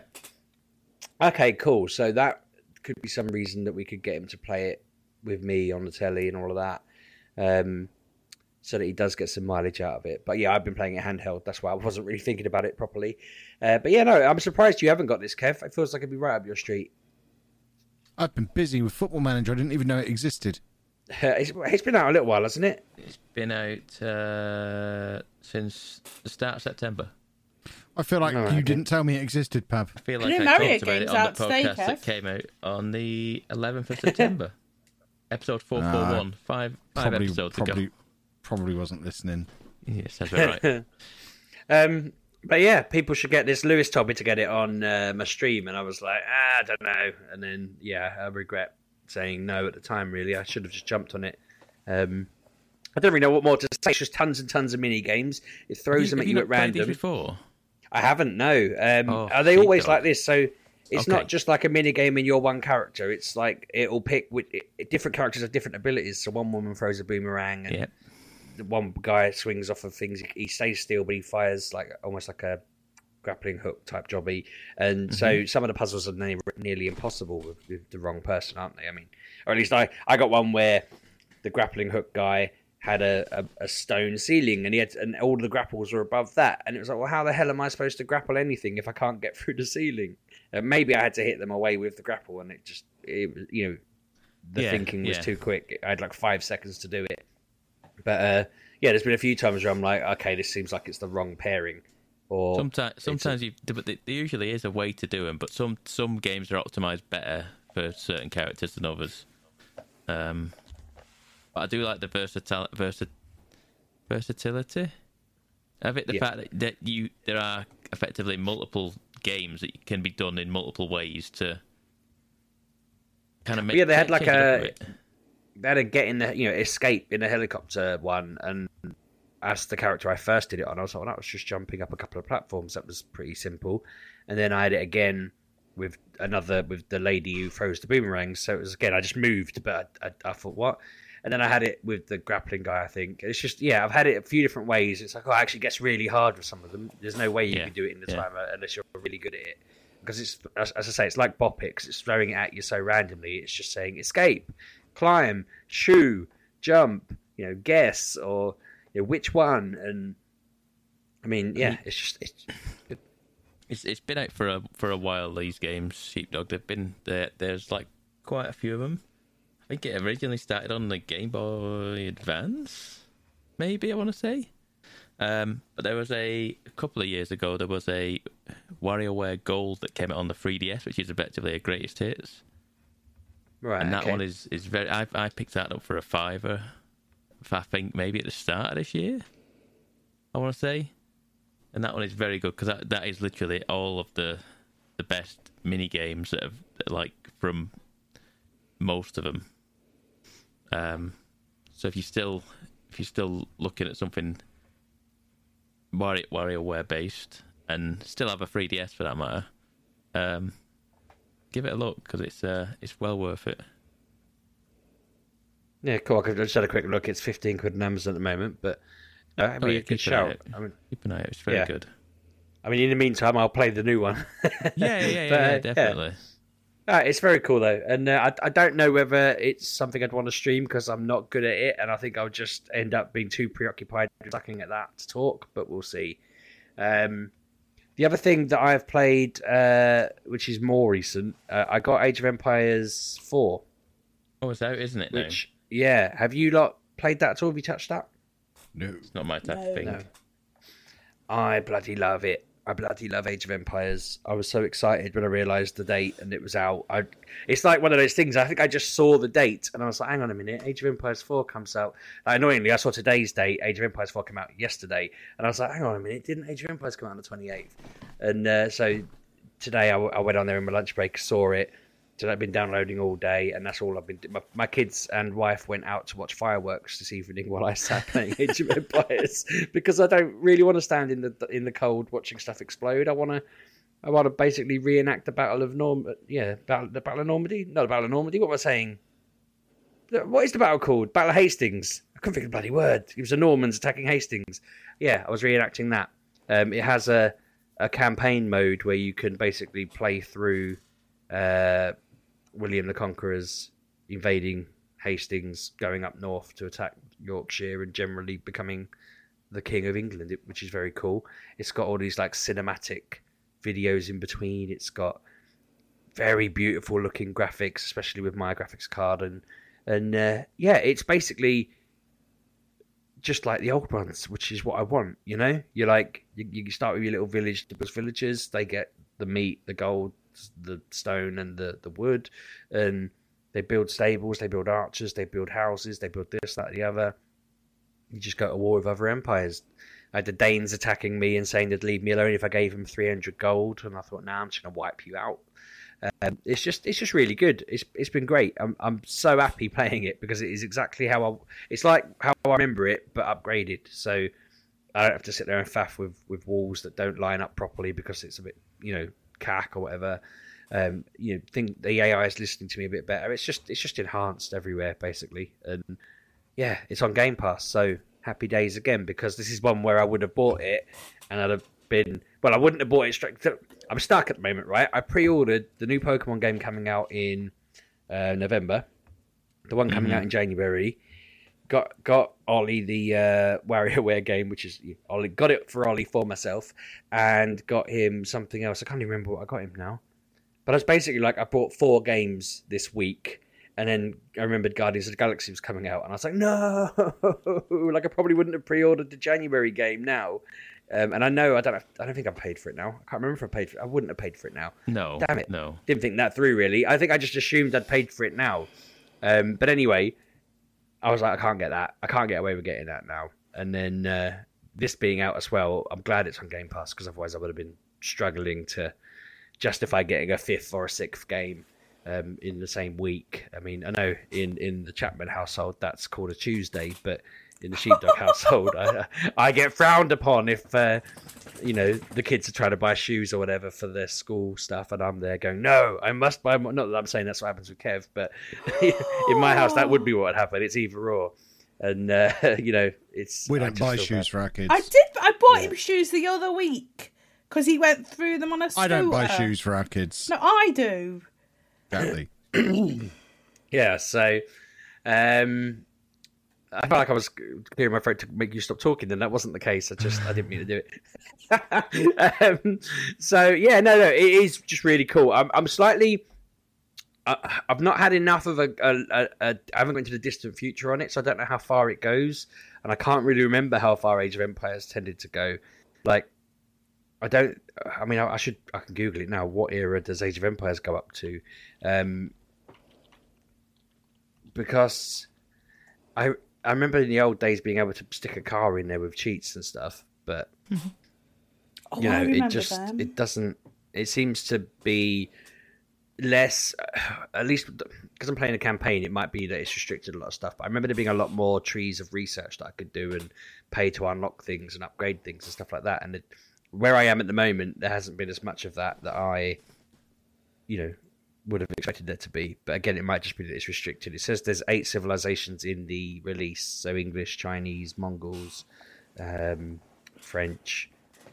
Okay, cool. So that could be some reason that we could get him to play it with me on the telly and all of that, um, so that he does get some mileage out of it. But yeah, I've been playing it handheld. That's why I wasn't really thinking about it properly. Uh, but yeah, no, I'm surprised you haven't got this, Kev. It feels like it'd be right up your street. I've been busy with Football Manager. I didn't even know it existed. it's, it's been out a little while, hasn't it? It's been out uh, since the start of September. I feel like Oh, you okay. didn't tell me it existed, Pav. I feel New like I Mario talked about it game's on out the today, podcast that Kev. came out on the eleventh of September. Episode four forty-one. Five, five Probably, episodes probably, ago. probably wasn't listening. Yeah, sounds about right. um, but yeah, people should get this. Lewis told me to get it on uh, my stream, and I was like, ah, I don't know. And then, yeah, I regret saying no at the time, really. I should have just jumped on it. Um, I don't really know what more to say. It's just tons and tons of mini games. It throws them Have at you you not at played these random. before? I haven't, no. Um, Oh, are they always sheepdog. like this? So it's Okay. not just like a mini game in your one character. It's like it'll pick with it, different characters have different abilities. So one woman throws a boomerang, and Yep. the one guy swings off of things. He stays still, but he fires like almost like a grappling hook type jobby. And Mm-hmm. so some of the puzzles are nearly, nearly impossible with, with the wrong person, aren't they? I mean, or at least I, I got one where the grappling hook guy had a, a, a stone ceiling, and he had, and all the grapples were above that, and it was like, well, how the hell am I supposed to grapple anything if I can't get through the ceiling? Uh, maybe I had to hit them away with the grapple, and it just, it, was- you know, the Yeah, thinking was yeah. too quick. I had like five seconds to do it. But uh, yeah, there's been a few times where I'm like, okay, this seems like it's the wrong pairing. Or Sometimes, sometimes you, but there usually is a way to do them. But some some games are optimized better for certain characters than others. Um, but I do like the versatile versa, versatility of it. The Yeah. fact that, that you there are effectively multiple games that can be done in multiple ways to kind of make. yeah, they had like change it up a- bit. they had a get in the, you know, escape in the helicopter one, and as the character I first did it on, I was like, well, that was just jumping up a couple of platforms. That was pretty simple. And then I had it again with another, with the lady who throws the boomerangs. So it was, again, I just moved, but I, I, I thought, what? And then I had it with the grappling guy, I think. It's just, yeah, I've had it a few different ways. It's like, oh, it actually gets really hard with some of them. There's no way you Yeah, can do it in the yeah. time unless you're really good at it. Because it's, as, as I say, it's like Bop It, 'cause it's throwing it at you so randomly. It's just saying escape, climb, shoo, jump, you know, guess, or you know, which one. And I mean, yeah, it's just it's good. It's it's been out for a for a while. These games, Sheepdog. They've been there. There's like quite a few of them. I think it originally started on the Game Boy Advance, maybe I want to say. Um, but there was a, a couple of years ago. There was a WarioWare Gold that came out on the three D S, which is effectively a greatest hits. Right, And that okay. one is, is very. I I picked that up for a fiver. I think maybe at the start of this year, I want to say, and that one is very good because that, that is literally all of the the best mini games that have like from most of them. Um, so if you still if you're still looking at something Wario WarioWare based and still have a three D S for that matter, um, give it a look because it's uh, it's well worth it. Yeah, cool. I just had a quick look. It's fifteen quid on Amazon at the moment, but no, I mean, oh, yeah, a good shout. I mean, keep an eye out. It's very yeah. good. I mean, in the meantime, I'll play the new one. yeah, yeah, yeah, but, yeah, definitely. Yeah. Uh, it's very cool though, and uh, I I don't know whether it's something I'd want to stream because I'm not good at it, and I think I'll just end up being too preoccupied looking at that to talk. But we'll see. Um, the other thing that I've played, uh, which is more recent, uh, I got Age of Empires four. Oh, it's out, isn't it? Which now? Yeah, have you lot played that at all? Have you touched that? No, it's not my type no. of thing. No. I bloody love it. I bloody love Age of Empires. I was so excited when I realised the date and it was out. I, it's like one of those things. I think I just saw the date and I was like, hang on a minute, Age of Empires four comes out. Like, annoyingly, I saw today's date. Age of Empires four came out yesterday. And I was like, hang on a minute, didn't Age of Empires come out on the twenty-eighth? And uh, so today I, I went on there in my lunch break, saw it. So I've been downloading all day, and that's all I've been doing. My, my kids and wife went out to watch fireworks this evening while I sat playing Age of Empires because I don't really want to stand in the in the cold watching stuff explode. I want to, I want to basically reenact the Battle of Norm. Yeah, battle, the Battle of Normandy. No, the Battle of Normandy. What am I saying? What is the battle called? Battle of Hastings. I couldn't think of the bloody word. It was the Normans attacking Hastings. Yeah, I was reenacting that. Um, it has a a campaign mode where you can basically play through. Uh, William the Conqueror's invading Hastings, going up north to attack Yorkshire, and generally becoming the King of England, which is very cool. It's got all these like cinematic videos in between. It's got very beautiful looking graphics, especially with my graphics card, and and uh, yeah, it's basically just like the old ones, which is what I want. You know, you like you, you start with your little village, those villagers. They get the meat, the gold, the stone and the, the wood, and they build stables, they build archers, they build houses, they build this, that, the other. You just go to war with other empires. I had the Danes attacking me and saying they'd leave me alone if I gave them three hundred gold, and I thought, nah, I'm just going to wipe you out. Um, it's just it's just really good. It's It's been great. I'm I'm so happy playing it because it is exactly how I... It's like how I remember it, but upgraded. So I don't have to sit there and faff with, with walls that don't line up properly because it's a bit, you know, cack or whatever. Um, you know, think the A I is listening to me a bit better. It's just it's just enhanced everywhere basically, and yeah, it's on Game Pass. So happy days again, because this is one where I would have bought it and I'd have been well. I wouldn't have bought it straight. I'm stuck at the moment, right? I pre-ordered the new Pokemon game coming out in uh, November, the one coming mm-hmm. out in January. Got got Ollie the uh, WarioWare game, which is Ollie got it for Ollie for myself, and got him something else. I can't even remember what I got him now. But I was basically like, I bought four games this week, and then I remembered Guardians of the Galaxy was coming out, and I was like, no, like I probably wouldn't have pre-ordered the January game now. Um, and I know I don't have, I don't think I paid for it now. I can't remember if I paid for it. I wouldn't have paid for it now. No, damn it, no, didn't think that through really. I think I just assumed I'd paid for it now. Um, but anyway, I was like, I can't get that. I can't get away with getting that now. And then uh, this being out as well, I'm glad it's on Game Pass because otherwise I would have been struggling to justify getting a fifth or a sixth game um, in the same week. I mean, I know in, in the Chapman household that's called a Tuesday, but in the Sheepdog household, I, I get frowned upon if uh, you know the kids are trying to buy shoes or whatever for their school stuff, and I'm there going, no, I must buy more. Not that I'm saying that's what happens with Kev, but in my house that would be what would happen. It's either or, and uh, you know, it's we don't buy shoes bad. for our kids. I did. I bought yeah. him shoes the other week because he went through them on a scooter. I don't buy shoes for our kids. No, I do. Exactly. yeah. So. Um, I felt like I was clearing my throat to make you stop talking, and that wasn't the case. I just I didn't mean to do it. um, so yeah, no, no, it is just really cool. I'm, I'm slightly. Uh, I've not had enough of a, a, a, a. I haven't gone to the distant future on it, so I don't know how far it goes, and I can't really remember how far Age of Empires tended to go. Like, I don't. I mean, I, I should. I can Google it now. What era does Age of Empires go up to? Um, because I. I remember in the old days being able to stick a car in there with cheats and stuff, but oh, you know, I it just them. it doesn't. It seems to be less, at least because I'm playing a campaign, it might be that it's restricted a lot of stuff. But I remember there being a lot more trees of research that I could do and pay to unlock things and upgrade things and stuff like that. And it, where I am at the moment, there hasn't been as much of that that I, you know, would have expected there to be. But again, it might just be that it's restricted. It says there's eight civilizations in the release, so English, Chinese, Mongols, um, French,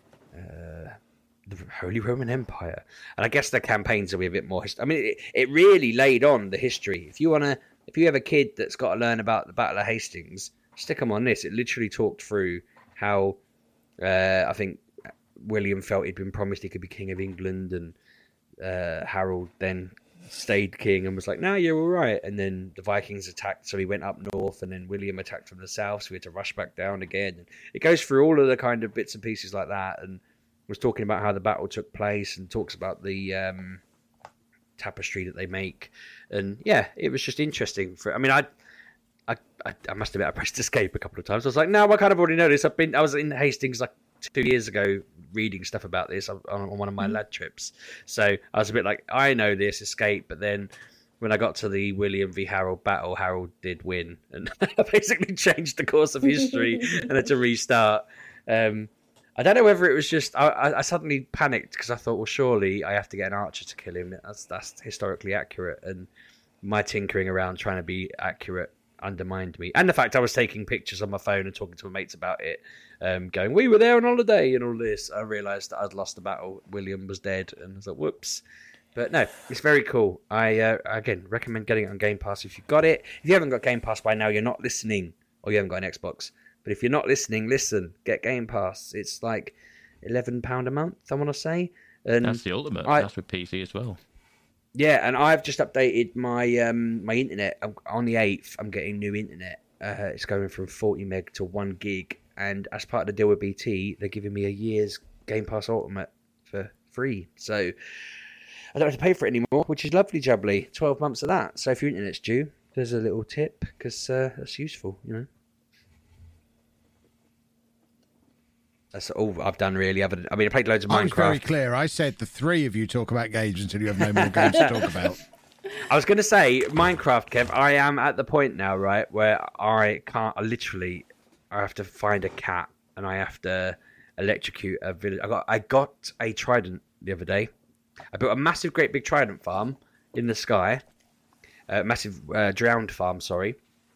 uh, the Holy Roman Empire, and I guess the campaigns will be a bit more. I mean, it, it really laid on the history. If you wanna, if you have a kid that's got to learn about the Battle of Hastings, stick them on this. It literally talked through how uh, I think William felt he'd been promised he could be king of England, and uh, Harold then stayed king and was like, "No, you're all right." And then the Vikings attacked, so he went up north, and then William attacked from the south, so we had to rush back down again. And it goes through all of the kind of bits and pieces like that, and was talking about how the battle took place, and talks about the um, tapestry that they make. And yeah, it was just interesting. For I mean, I, I, I must admit, I pressed escape a couple of times. I was like, "No, I kind of already know this." I've been, I was in Hastings like two years ago reading stuff about this on, on one of my mm-hmm. lad trips, so I was a bit like, I know this escape. But then when I got to the William v Harold battle, Harold did win, and basically changed the course of history and had to restart. Um, I don't know whether it was just I, I suddenly panicked because I thought, well, surely I have to get an archer to kill him. That's that's historically accurate, and my tinkering around trying to be accurate undermined me. And the fact I was taking pictures on my phone and talking to my mates about it, um, going, "We were there on holiday," and all this. I realised that I'd lost the battle. William was dead, and I was like, "Whoops." But no, it's very cool. I uh, again recommend getting it on Game Pass if you've got it. If you haven't got Game Pass by now, you're not listening, or you haven't got an Xbox. But if you're not listening, listen. Get Game Pass. It's like eleven pounds a month, I want to say. And that's the ultimate. I, that's with P C as well. Yeah, and I've just updated my um, my internet. I'm, on the eighth, I'm getting new internet. Uh, it's going from forty meg to one gig. And as part of the deal with B T, they're giving me a year's Game Pass Ultimate for free. So I don't have to pay for it anymore, which is lovely jubbly. twelve months of that. So if your internet's due, there's a little tip, because uh, that's useful, you know. That's all I've done, really. Other than, I mean, I played loads of Minecraft. I was very clear. I said the three of you talk about games until you have no more games to talk about. I was going to say, Minecraft, Kev, I am at the point now, right, where I can't, I literally, I have to find a cat and I have to electrocute a village. I got, I got a trident the other day. I built a massive, great big trident farm in the sky. A massive uh, drowned farm, sorry.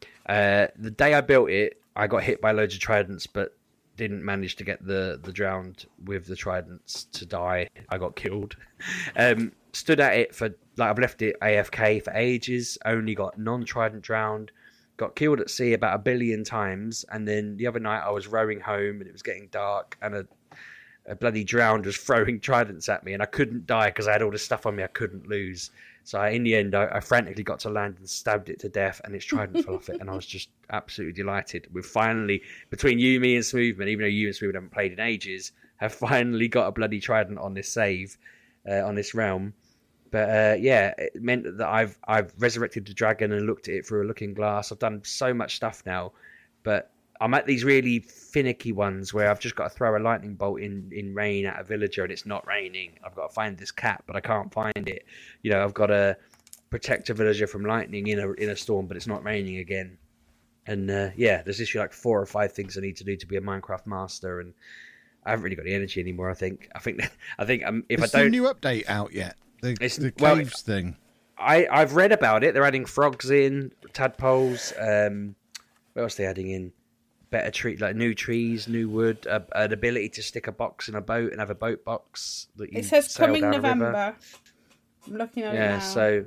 Uh, the day I built it, I got hit by loads of tridents, but didn't manage to get the, the drowned with the tridents to die. I got killed. Um, stood at it for, like, I've left it A F K for ages, only got non-trident drowned, got killed at sea about a billion times, and then the other night I was rowing home and it was getting dark, and a, a bloody drowned was throwing tridents at me, and I couldn't die because I had all this stuff on me I couldn't lose. So I, in the end, I, I frantically got to land and stabbed it to death, and its trident fell off it, and I was just absolutely delighted. We've finally, between you, me, and Smoothman, even though you and Smoothman haven't played in ages, have finally got a bloody trident on this save, uh, on this realm. But uh, yeah, it meant that I've I've resurrected the dragon and looked at it through a looking glass. I've done so much stuff now, but I'm at these really finicky ones where I've just got to throw a lightning bolt in, in rain at a villager and it's not raining. I've got to find this cat, but I can't find it. You know, I've got to protect a villager from lightning in a in a storm, but it's not raining again. And uh, yeah, there's literally like four or five things I need to do to be a Minecraft master, and I haven't really got the energy anymore. I think. I think. I think. Um, if Is I don't, the new update out yet? The, it's, the well, caves thing. I I've read about it. They're adding frogs in, tadpoles. Um, what else are they adding in? Better tree, like new trees, new wood, uh, an ability to stick a box in a boat and have a boat box that you It says sail coming down a river. November. I'm looking at Yeah, it now. so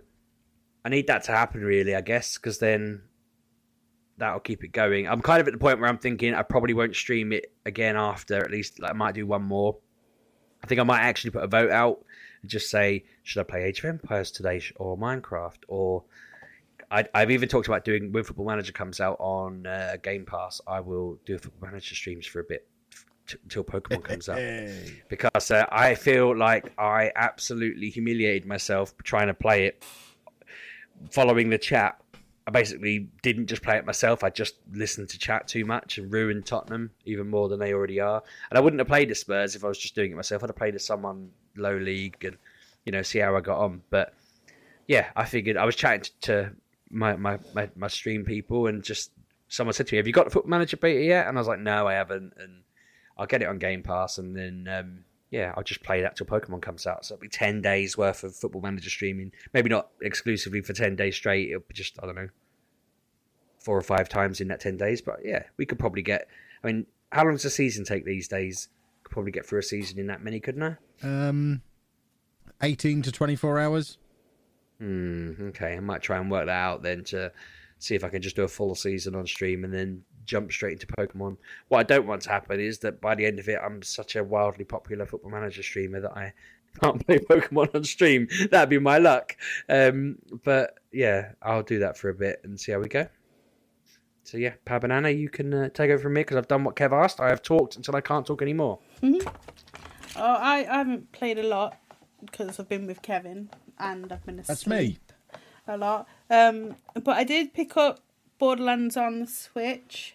I need that to happen, really, I guess, because then that'll keep it going. I'm kind of at the point where I'm thinking I probably won't stream it again after, at least like, I might do one more. I think I might actually put a vote out and just say, should I play Age of Empires today or Minecraft? Or I, I've even talked about doing, when Football Manager comes out on uh, Game Pass, I will do Football Manager streams for a bit t- until Pokemon comes out. Because uh, I feel like I absolutely humiliated myself trying to play it. Following the chat, I basically didn't just play it myself, I just listened to chat too much and ruined Tottenham even more than they already are. And I wouldn't have played the Spurs if I was just doing it myself. I'd have played as someone low league and, you know, see how I got on. But yeah, I figured I was chatting to my, my, my, my stream people, and just someone said to me, "Have you got the Football Manager beta yet?" And I was like, "No, I haven't." And I'll get it on Game Pass, and then um, yeah, I'll just play that till Pokemon comes out. So it'll be ten days worth of Football Manager streaming. Maybe not exclusively for ten days straight. It'll be just, I don't know, four or five times in that ten days. But yeah, we could probably get. I mean, how long does a season take these days? Could probably get through a season in that many, couldn't I? Um, eighteen to twenty-four hours. Hmm. Okay, I might try and work that out then to see if I can just do a full season on stream and then jump straight into Pokemon. What I don't want to happen is that by the end of it, I'm such a wildly popular Football Manager streamer that I can't play Pokemon on stream. That'd be my luck. Um, but yeah, I'll do that for a bit and see how we go. So yeah, Pa Banana, you can uh, take over from me because I've done what Kev asked. I have talked until I can't talk anymore. Mm-hmm. Oh, I, I haven't played a lot because I've been with Kevin and I've been asleep. That's me. A lot. Um, but I did pick up Borderlands on the Switch.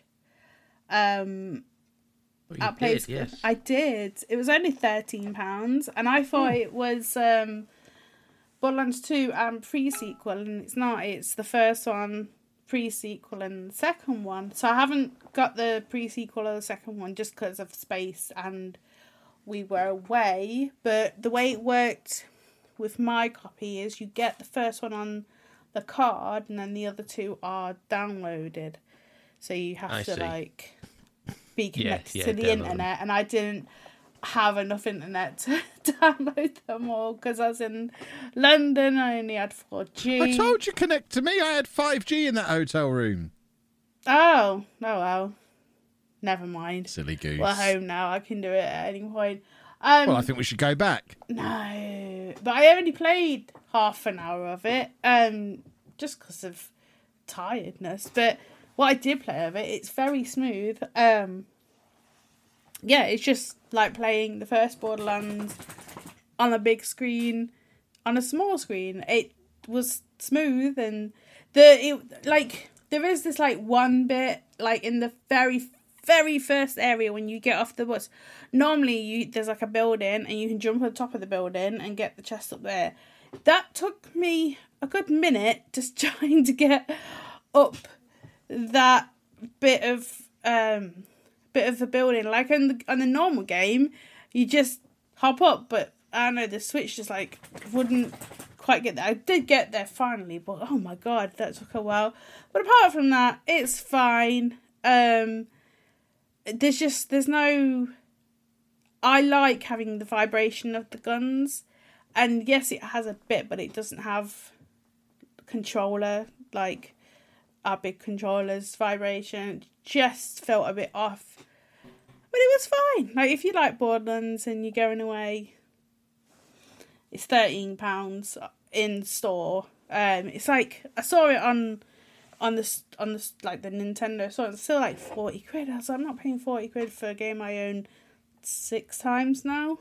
Um, Oh, at you Play did, yes. I did. It was only thirteen pounds, and I thought it was um, Borderlands two and pre-sequel, and it's not. It's the first one, pre-sequel, and the second one. So I haven't got the pre-sequel or the second one just because of space, and we were away. But the way it worked with my copy is you get the first one on the card, and then the other two are downloaded. So you have I to see. like be connected yeah, to the download them. internet, and I didn't have enough internet to download them all because I was in London. I only had four G. I told you connect to me. I had five G in that hotel room. Oh, oh well. Never mind. Silly goose. We're home now. I can do it at any point. Um, Well, I think we should go back. No, but I only played half an hour of it, um, just because of tiredness. But what I did play of it, it's very smooth. Um, yeah, it's just like playing the first Borderlands on a big screen, on a small screen. It was smooth, and the it like there is this like one bit like in the very very first area when you get off the bus. Normally, you there's like a building, and you can jump on the top of the building and get the chest up there. That took me a good minute just trying to get up that bit of um bit of the building. Like in the on the normal game, you just hop up, but I don't know, the Switch just like wouldn't quite get there. I did get there finally, but oh my god, that took a while. But apart from that, it's fine. Um, there's just there's no. I like having the vibration of the guns, and yes, it has a bit, but it doesn't have controller like our big controller's vibration. It just felt a bit off, but it was fine. Like if you like Borderlands and you're going away, it's thirteen pounds in store. Um, it's like I saw it on on the on the like the Nintendo, so it's still like forty quid. I was like, I'm not paying forty quid for a game I own six times now.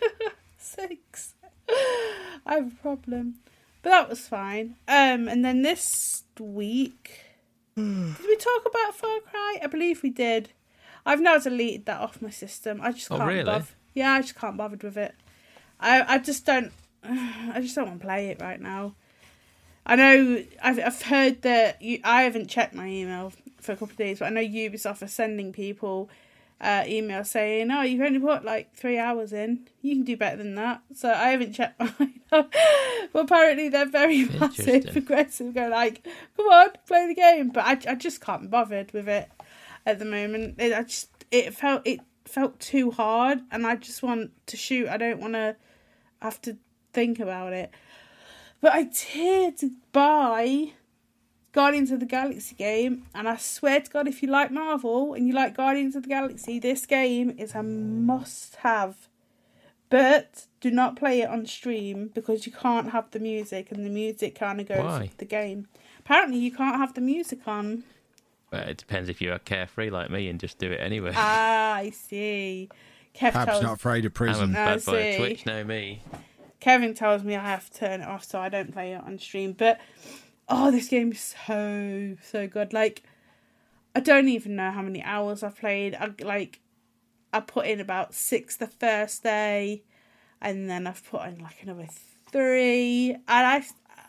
Six. I have a problem, but that was fine. Um, and then this week, did we talk about Far Cry? I believe we did. I've now deleted that off my system. I just Oh, can't really? bother. Yeah, I just can't bother with it. I I just don't. I just don't want to play it right now. I know I've I've heard that you. I haven't checked my email for a couple of days, but I know Ubisoft are sending people uh, emails saying, "Oh, you've only put like three hours in. You can do better than that." So I haven't checked mine. But apparently they're very passive Interesting. aggressive. Go like, "Come on, play the game," but I I just can't be bothered with it at the moment. It, I just it felt it felt too hard, and I just want to shoot. I don't want to have to think about it. But I did buy Guardians of the Galaxy game, and I swear to God, if you like Marvel and you like Guardians of the Galaxy, this game is a must-have. But do not play it on stream because you can't have the music, and the music kind of goes Why? with the game. Apparently, you can't have the music on. Well, it depends if you're carefree like me and just do it anyway. Ah, I see. Kev Perhaps tells not afraid of I'm a prison. I bad boy see. of Twitch, no me. Kevin tells me I have to turn it off so I don't play it on stream. But, oh, this game is so, so good. Like, I don't even know how many hours I've played. I, like, I put in about six the first day, and then I've put in, like, another three. And I,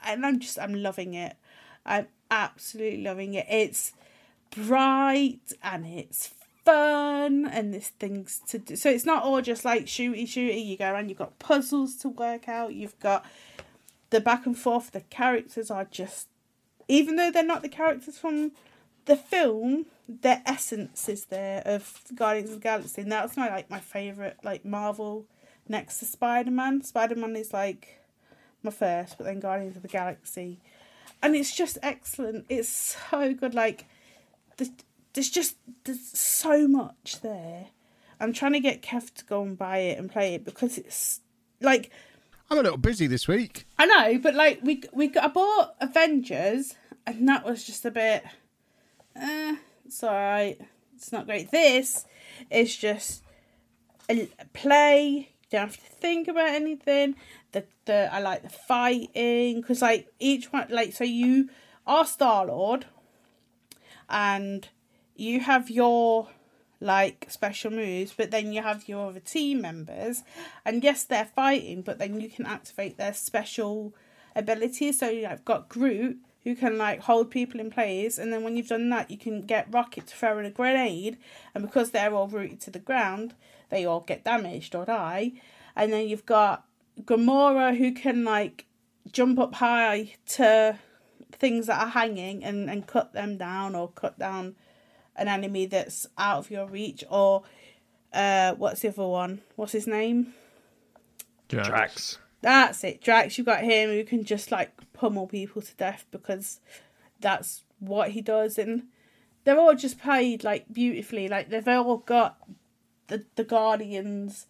and I'm just I'm loving it. I'm absolutely loving it. It's bright and it's fun and there's things to do. So it's not all just like shooty shooty. You go around, you've got puzzles to work out. You've got the back and forth. The characters are just, even though they're not the characters from the film, their essence is there of Guardians of the Galaxy, and that's my like my favorite like Marvel next to Spider-Man. Spider-Man is like my first, but then Guardians of the Galaxy, and it's just excellent. It's so good. Like there's, there's just there's so much there. I'm trying to get Kev to go and buy it and play it because it's like I'm a little busy this week. I know, but like we we got, I bought Avengers, and that was just a bit. Uh, it's alright. It's not great. This is just a play. You don't have to think about anything. The the I like the fighting because like each one like so you are Star-Lord, and you have your like special moves, but then you have your other team members, and yes, they're fighting, but then you can activate their special abilities. So you've got Groot, who can like hold people in place, and then when you've done that, you can get Rocket to throw in a grenade, and because they're all rooted to the ground, they all get damaged or die. And then you've got Gamora, who can like jump up high to things that are hanging and, and cut them down, or cut down an enemy that's out of your reach. Or uh, what's the other one? What's his name? Drax. Drax. That's it, Drax. You've got him who can just like pummel people to death because that's what he does, and they're all just played like beautifully. Like they've all got the the Guardians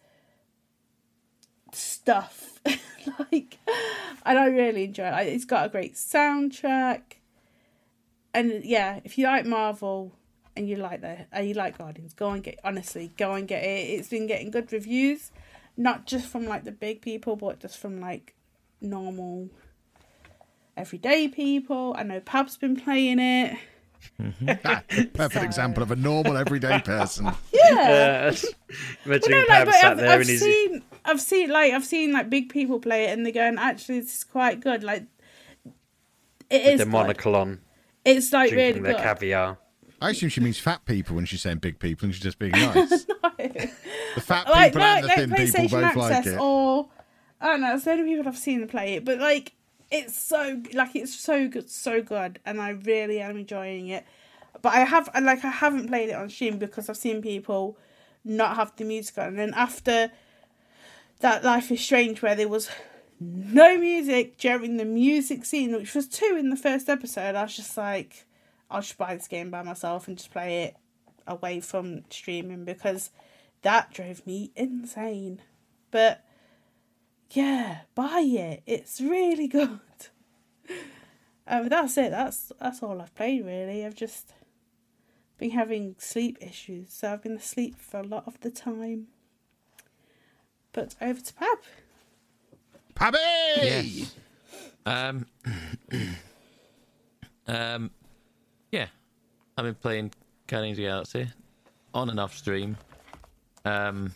stuff. Like, and I really enjoy it. It's got a great soundtrack, and yeah, if you like Marvel and you like the and you like Guardians, go and get honestly go and get it. It's been getting good reviews. Not just from like the big people, but just from like normal, everyday people. I know Pab's been playing it. Mm-hmm. Perfect So- example of a normal everyday person. Yeah, Uh, imagine no, Pab like, but sat I've, there I've and he's seen, I've seen like I've seen like big people play it, and they're going, actually, this is quite good. Like it with is the good. monocle on, It's like really drinking their good. caviar. I assume she means fat people when she's saying big people, and she's just being nice. The fat Like people no, and the like thin people PlayStation both like Access, it. or I don't know. It's the only people I've seen play it, but like it's so like it's so good, so good, and I really am enjoying it. But I have like I haven't played it on Steam because I've seen people not have the music on, and then after that Life is Strange, where there was no music during the music scene, which was two in the first episode, I was just like, I'll just buy this game by myself and just play it away from streaming because that drove me insane. But yeah, buy it. It's really good. Um, that's it. That's that's all I've played really. I've just been having sleep issues, so I've been asleep for a lot of the time. But over to Pab. Pabby! Yes. Um. um. Yeah, I've been playing Guardians of the Galaxy on and off stream. Um.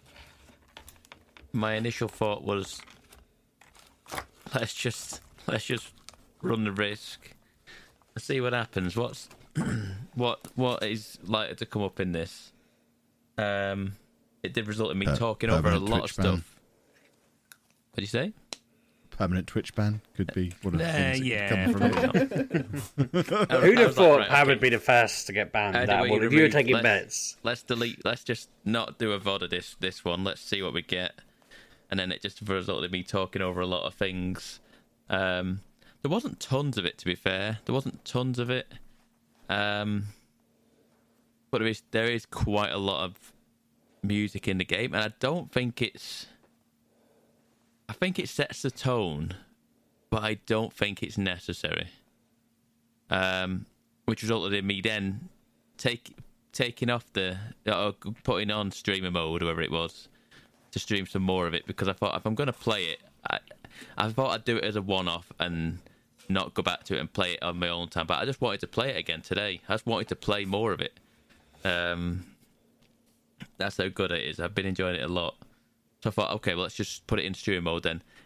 My initial thought was, let's just let's just run the risk and see what happens. What's what what is likely to come up in this? Um, it did result in me Uh, talking over a permanent lot Twitch of ban. stuff. What did you say? Permanent Twitch ban could be one of the Uh, things that yeah. could come from it. Who'd I have was like, thought right, Pab okay. would be the first to get banned? How do That we one. If you were remove- taking let's- bets, Let's delete. Let's just not do a V O D of this this one. Let's see what we get, and then it just resulted in me talking over a lot of things. Um, there wasn't tons of it, to be fair. There wasn't tons of it, um, but there is there is quite a lot of music in the game, and I don't think it's. I think it sets the tone, but I don't think it's necessary. Um, which resulted in me then take taking off the or putting on streamer mode, or whatever it was, to stream some more of it, because I thought if I'm going to play it, I, I thought I'd do it as a one-off and not go back to it and play it on my own time. But I just wanted to play it again today. I just wanted to play more of it. Um, that's how good it is. I've been enjoying it a lot. So I thought, okay, well, let's just put it in stream mode then.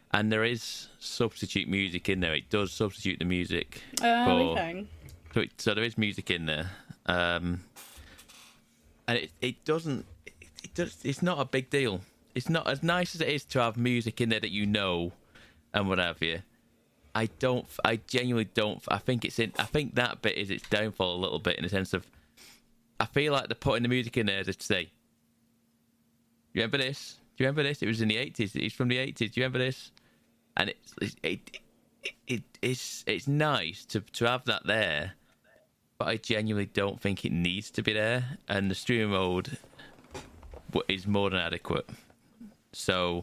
and there is substitute music in there. It does substitute the music. Oh, for, okay. So, it, so there is music in there, um, and it it doesn't. It, it does. It's not a big deal. It's not as nice as it is to have music in there that you know, and what have you. I don't. I genuinely don't. I think it's in. I think that bit is its downfall a little bit in the sense of. I feel like they're putting the music in there just to say. You remember this? Do you remember this? It was in the eighties. It's from the eighties. Do you remember this? And it's it, it, it, it it's it's nice to to have that there, but I genuinely don't think it needs to be there. And the stream mode is more than adequate. So.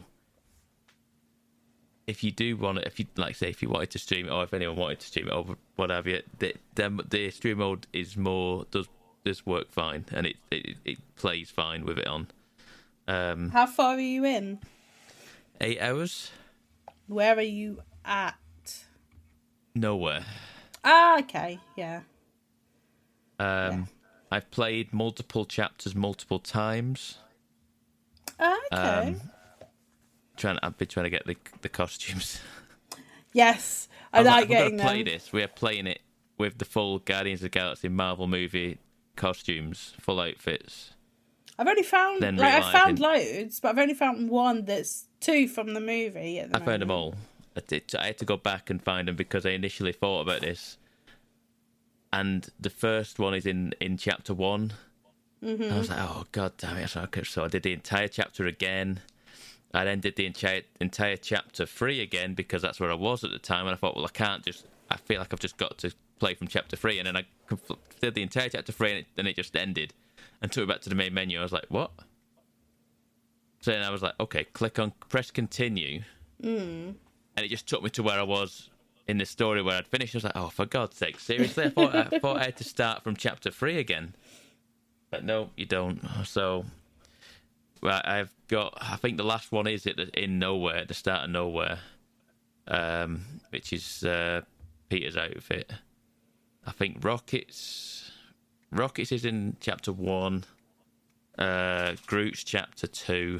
If you do want it, if you like, say, if you wanted to stream it, or if anyone wanted to stream it, or whatever, the the, the stream mode is more does does work fine, and it, it it plays fine with it on. Um, How far are you in? Eight hours. Where are you at? Nowhere. Ah, okay, yeah. Um, Yeah. I've played multiple chapters multiple times. Ah, okay. Um, trying, I've been trying to get the the costumes. Yes, I, I was like like, getting we're gonna play them. this. We're playing it with the full Guardians of the Galaxy Marvel movie costumes, full outfits. I've only found Then like I found realising- loads, but I've only found one that's two from the movie. At the I found them moment. all. I, did, I had to go back and find them because I initially thought about this. And the first one is in, in chapter one. Mm-hmm. I was like, oh, god damn it. So I, so I did the entire chapter again. I then did the entire, entire chapter three again because that's where I was at the time. And I thought, well, I can't just... I feel like I've just got to play from chapter three. And then I did the entire chapter three and it, then it just ended. And took it back to the main menu. I was like, what? So then I was like, okay, click on... Press continue. Mm. And it just took me to where I was in the story where I'd finished. I was like, oh, for God's sake, seriously? I thought I, thought I had to start from chapter three again. But no, you don't. So, well, I've got, I think the last one is at the, in Nowhere, at the start of Nowhere, um, which is uh, Peter's outfit. I think Rockets, Rockets is in chapter one, uh, Groot's chapter two.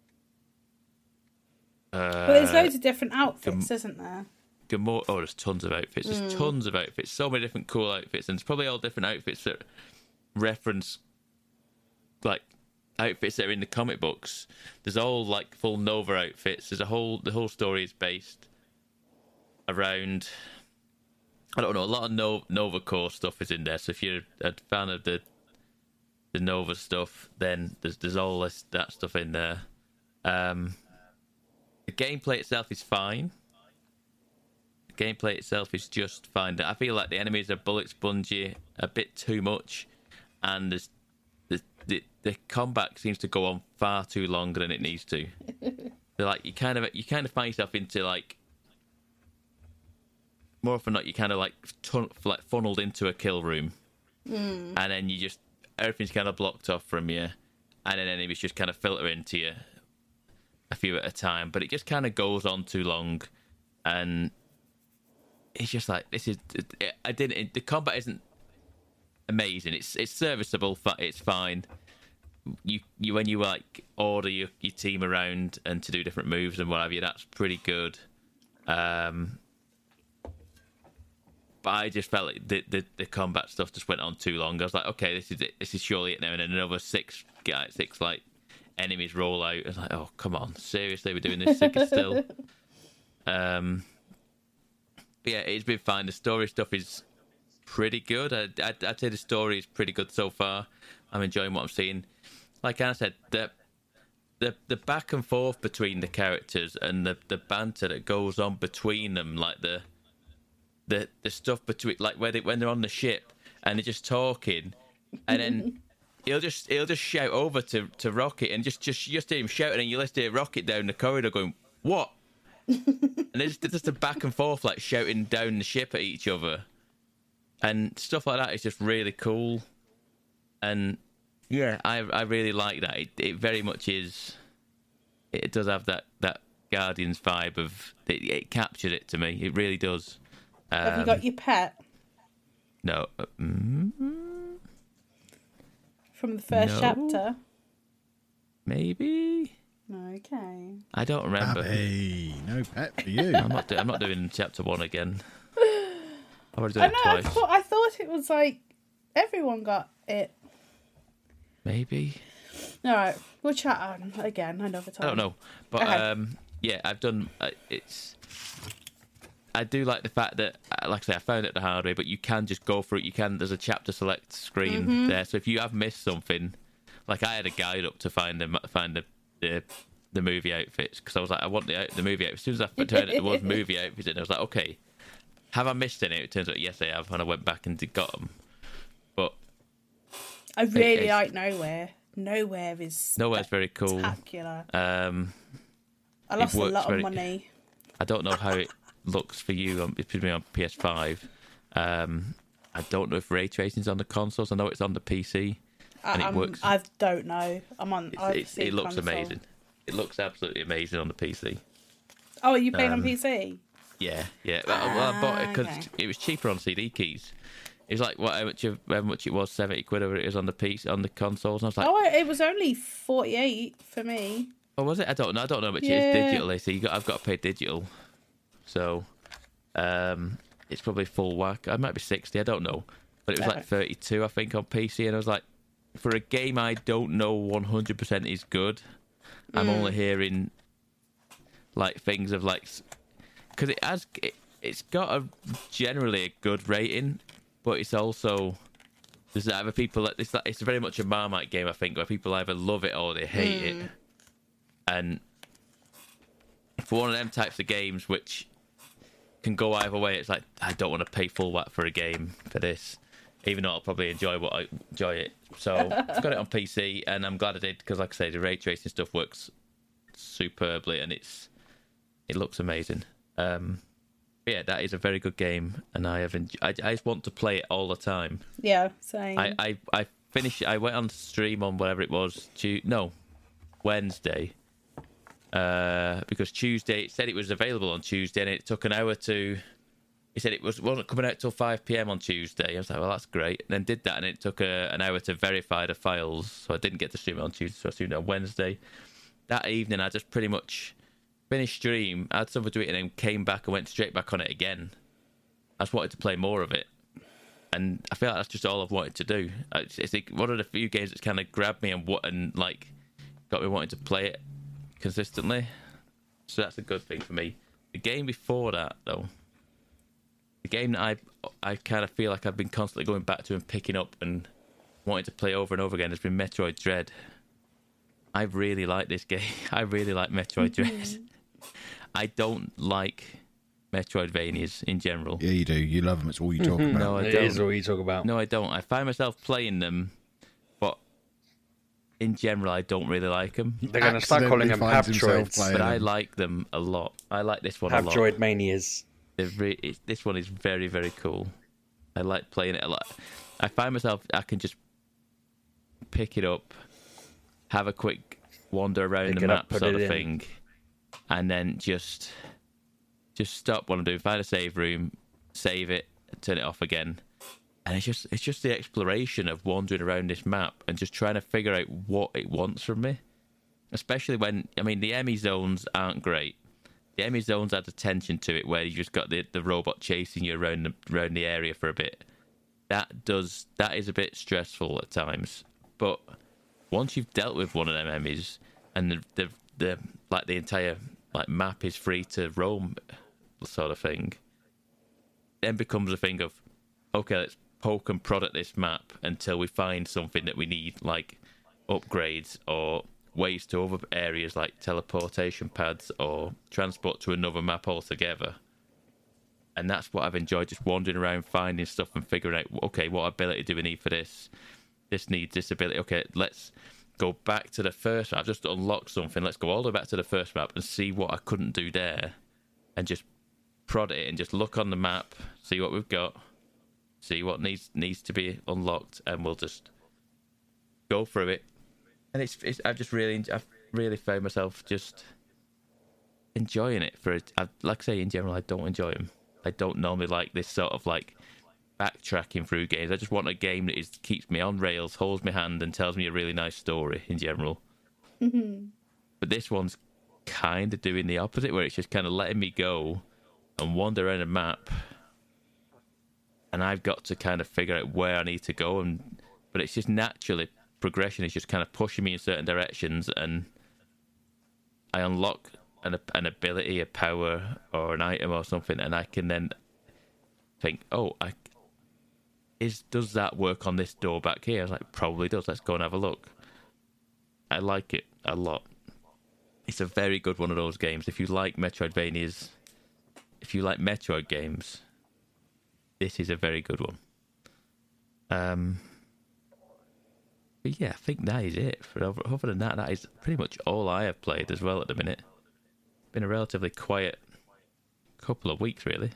Uh, But there's loads of different outfits, isn't there? Gamora. Oh, there's tons of outfits. There's Mm. tons of outfits. So many different cool outfits, and it's probably all different outfits that reference like outfits that are in the comic books. There's all like full Nova outfits. There's a whole. The whole story is based around. I don't know. A lot of no, Nova Corps stuff is in there. So if you're a fan of the the Nova stuff, then there's there's all this that stuff in there. Um, the gameplay itself is fine. The gameplay itself is just fine. I feel like the enemies are bullet spongy a bit too much, and there's, the the the combat seems to go on far too long than it needs to. They're like you kind of you kind of find yourself into like more often than not you kind of like tun- like funneled into a kill room, Mm. and then you just everything's kind of blocked off from you, and then enemies just kind of filter into you a few at a time. But it just kind of goes on too long, and it's just like this is. I didn't. The combat isn't amazing. It's it's serviceable. It's fine. You you when you like order your, your team around and to do different moves and what have you, that's pretty good. Um, but I just felt like the, the the combat stuff just went on too long. I was like, okay, this is it. This is surely it now. And then another six guys, six like enemies roll out. I was like, oh come on, seriously, we're doing this still. Um. But yeah, it's been fine. The story stuff is pretty good. I, I'd, I'd say the story is pretty good so far. I'm enjoying what I'm seeing. Like Anna said, the the the back and forth between the characters and the, the banter that goes on between them, like the the the stuff between, like where they, when they're on the ship and they're just talking, and then he'll just he'll just shout over to, to Rocket and just just you just hear him shouting, and you listen to Rocket down the corridor going, "What?" And there's just a back and forth, like shouting down the ship at each other, and stuff like that is just really cool. And yeah, I I really like that. It, it very much is. It does have that, that Guardians vibe of it, it captured it to me. It really does. Um, Have you got your pet no? Uh, mm, from the first No. chapter? maybe. No. Okay. I don't remember. Abby, no pet for you. I'm not. Do- I'm not doing chapter one again. I've already done I it know. I twice. thought, I thought it was like everyone got it. Maybe. All right, we'll chat on again another time. I don't know, but Okay. um, yeah, I've done. Uh, it's. I do like the fact that, uh, like I say, I found it the hard way, but you can just go for it. You can. There's a chapter select screen Mm-hmm. there, so if you have missed something, like I had a guide up to find the find the the, the movie outfits because I was like, I want the the movie outfits. As soon as I turned it, there was movie outfits, and I was like, okay, have I missed any? It turns out yes, I have, and I went back and did, got them. But I really it's- like Nowhere. Nowhere is Nowhere's very cool. spectacular. Um, I lost a works lot of very- money. I don't know how it looks for you on, particularly on P S five. Um, I don't know if ray tracing's on the consoles. I know it's on the P C, and I, it I'm- works. I don't know. I'm on. It's, I've it's, seen it looks console. amazing. It looks absolutely amazing on the P C. Oh, are you playing Um, on P C? Yeah, yeah. Well, well, I bought it because Ah, okay. it was cheaper on C D keys. It was like what how much, of- how much it was, seventy quid, or it is on the P C on the consoles. And I was like, Oh, it was only forty-eight for me. oh, was it? I don't know. I don't know how much Yeah. it is digitally. So you got, I've got to pay digital. So, um, it's probably full whack. I might be sixty. I don't know, but it was like Okay. thirty-two, I think, on P C. And I was like, for a game I don't know one hundred percent is good. I'm Mm. only hearing like things of like, because it has, it, it's got a generally a good rating, but it's also. There's either people that it's, it's very much a Marmite game, I think, where people either love it or they hate Mm. it. And for one of them types of games, which can go either way, it's like I don't want to pay full whack for a game for this, even though I'll probably enjoy what I enjoy it. So I've got it on P C, and I'm glad I did because, like I say, the ray tracing stuff works superbly, and it's it looks amazing. Um, yeah, that is a very good game, and I have enj- I, I just want to play it all the time. Yeah, same. I, I, I finished. I went on stream on whatever it was. Tu- no, Wednesday. Uh, because Tuesday it said it was available on Tuesday, and it took an hour to. It said it was wasn't coming out till five p.m. on Tuesday. I was like, well, that's great. And then did that, and it took a, an hour to verify the files, so I didn't get to stream it on Tuesday. So I streamed it on Wednesday. That evening, I just pretty much finished stream, had something to eat, and then came back and went straight back on it again. I just wanted to play more of it. And I feel like that's just all I've wanted to do. It's, it's like one of the few games that's kind of grabbed me and what and like got me wanting to play it consistently. So that's a good thing for me. The game before that, though, the game that I I kind of feel like I've been constantly going back to and picking up and wanting to play over and over again has been Metroid Dread. I really like this game. I really like Metroid Dread. I don't like Metroidvanias in general. Yeah, you do. You love them. It's all you talk about. No, I It don't. is all you talk about. No, I don't. I find myself playing them, but in general, I don't really like them. They're going to start calling them Accidentally finds himself Haptroids. playing But I them. like them a lot. I like this one a lot. Haptroid Manias. They're re- it's, this one is very, very cool. I like playing it a lot. I find myself, I can just pick it up, have a quick wander around Pick the it up, map put sort it of in. thing, and then just just stop what I'm doing, find a save room, save it, turn it off again. And it's just it's just the exploration of wandering around this map and just trying to figure out what it wants from me. Especially when, I mean, the Emmy zones aren't great. The Emmy zones add a tension to it where you just got the, the robot chasing you around the, around the area for a bit. That does that is a bit stressful at times. But once you've dealt with one of them Emmys and the the, the like the entire like map is free to roam sort of thing, then becomes a thing of, okay, let's poke and prod at this map until we find something that we need, like upgrades or ways to other areas like teleportation pads or transport to another map altogether. And that's what I've enjoyed, just wandering around, finding stuff and figuring out, okay, what ability do we need for this? This needs this ability. Okay, let's go back to the first map. I've just unlocked something. Let's go all the way back to the first map and see what I couldn't do there and just prod it and just look on the map, see what we've got, see what needs needs to be unlocked, and we'll just go through it. And it's, it's I've just really I've really found myself just enjoying it. For it, I, like I say, in general, I don't enjoy them. I don't normally like this sort of like backtracking through games. I just want a game that is keeps me on rails, holds my hand, and tells me a really nice story in general. Mm-hmm. But this one's kind of doing the opposite, where it's just kind of letting me go and wander around a map, and I've got to kind of figure out where I need to go. And but it's just naturally progression is just kind of pushing me in certain directions, and I unlock an an ability, a power, or an item or something, and I can then think, oh, I is does that work on this door back here? I was like, probably does. Let's go and have a look. I like it a lot. It's a very good one of those games. If you like Metroidvanias, if you like Metroid games, this is a very good one. Um, but yeah, I think that is it. For over, other than that, that is pretty much all I have played as well at the minute. Been a relatively quiet couple of weeks, really.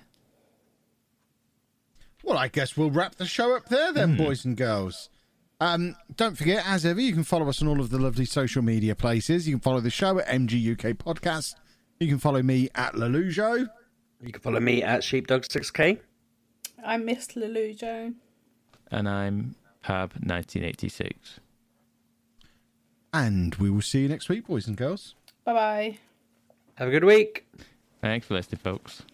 Well, I guess we'll wrap the show up there then, mm. boys and girls. Um, don't forget, as ever, you can follow us on all of the lovely social media places. You can follow the show at M G U K Podcast. You can follow me at Lelujo. You can follow me at Sheepdog six K. I'm Miss Lelujo. And I'm Pab nineteen eighty-six. And we will see you next week, boys and girls. Bye-bye. Have a good week. Thanks for listening, folks.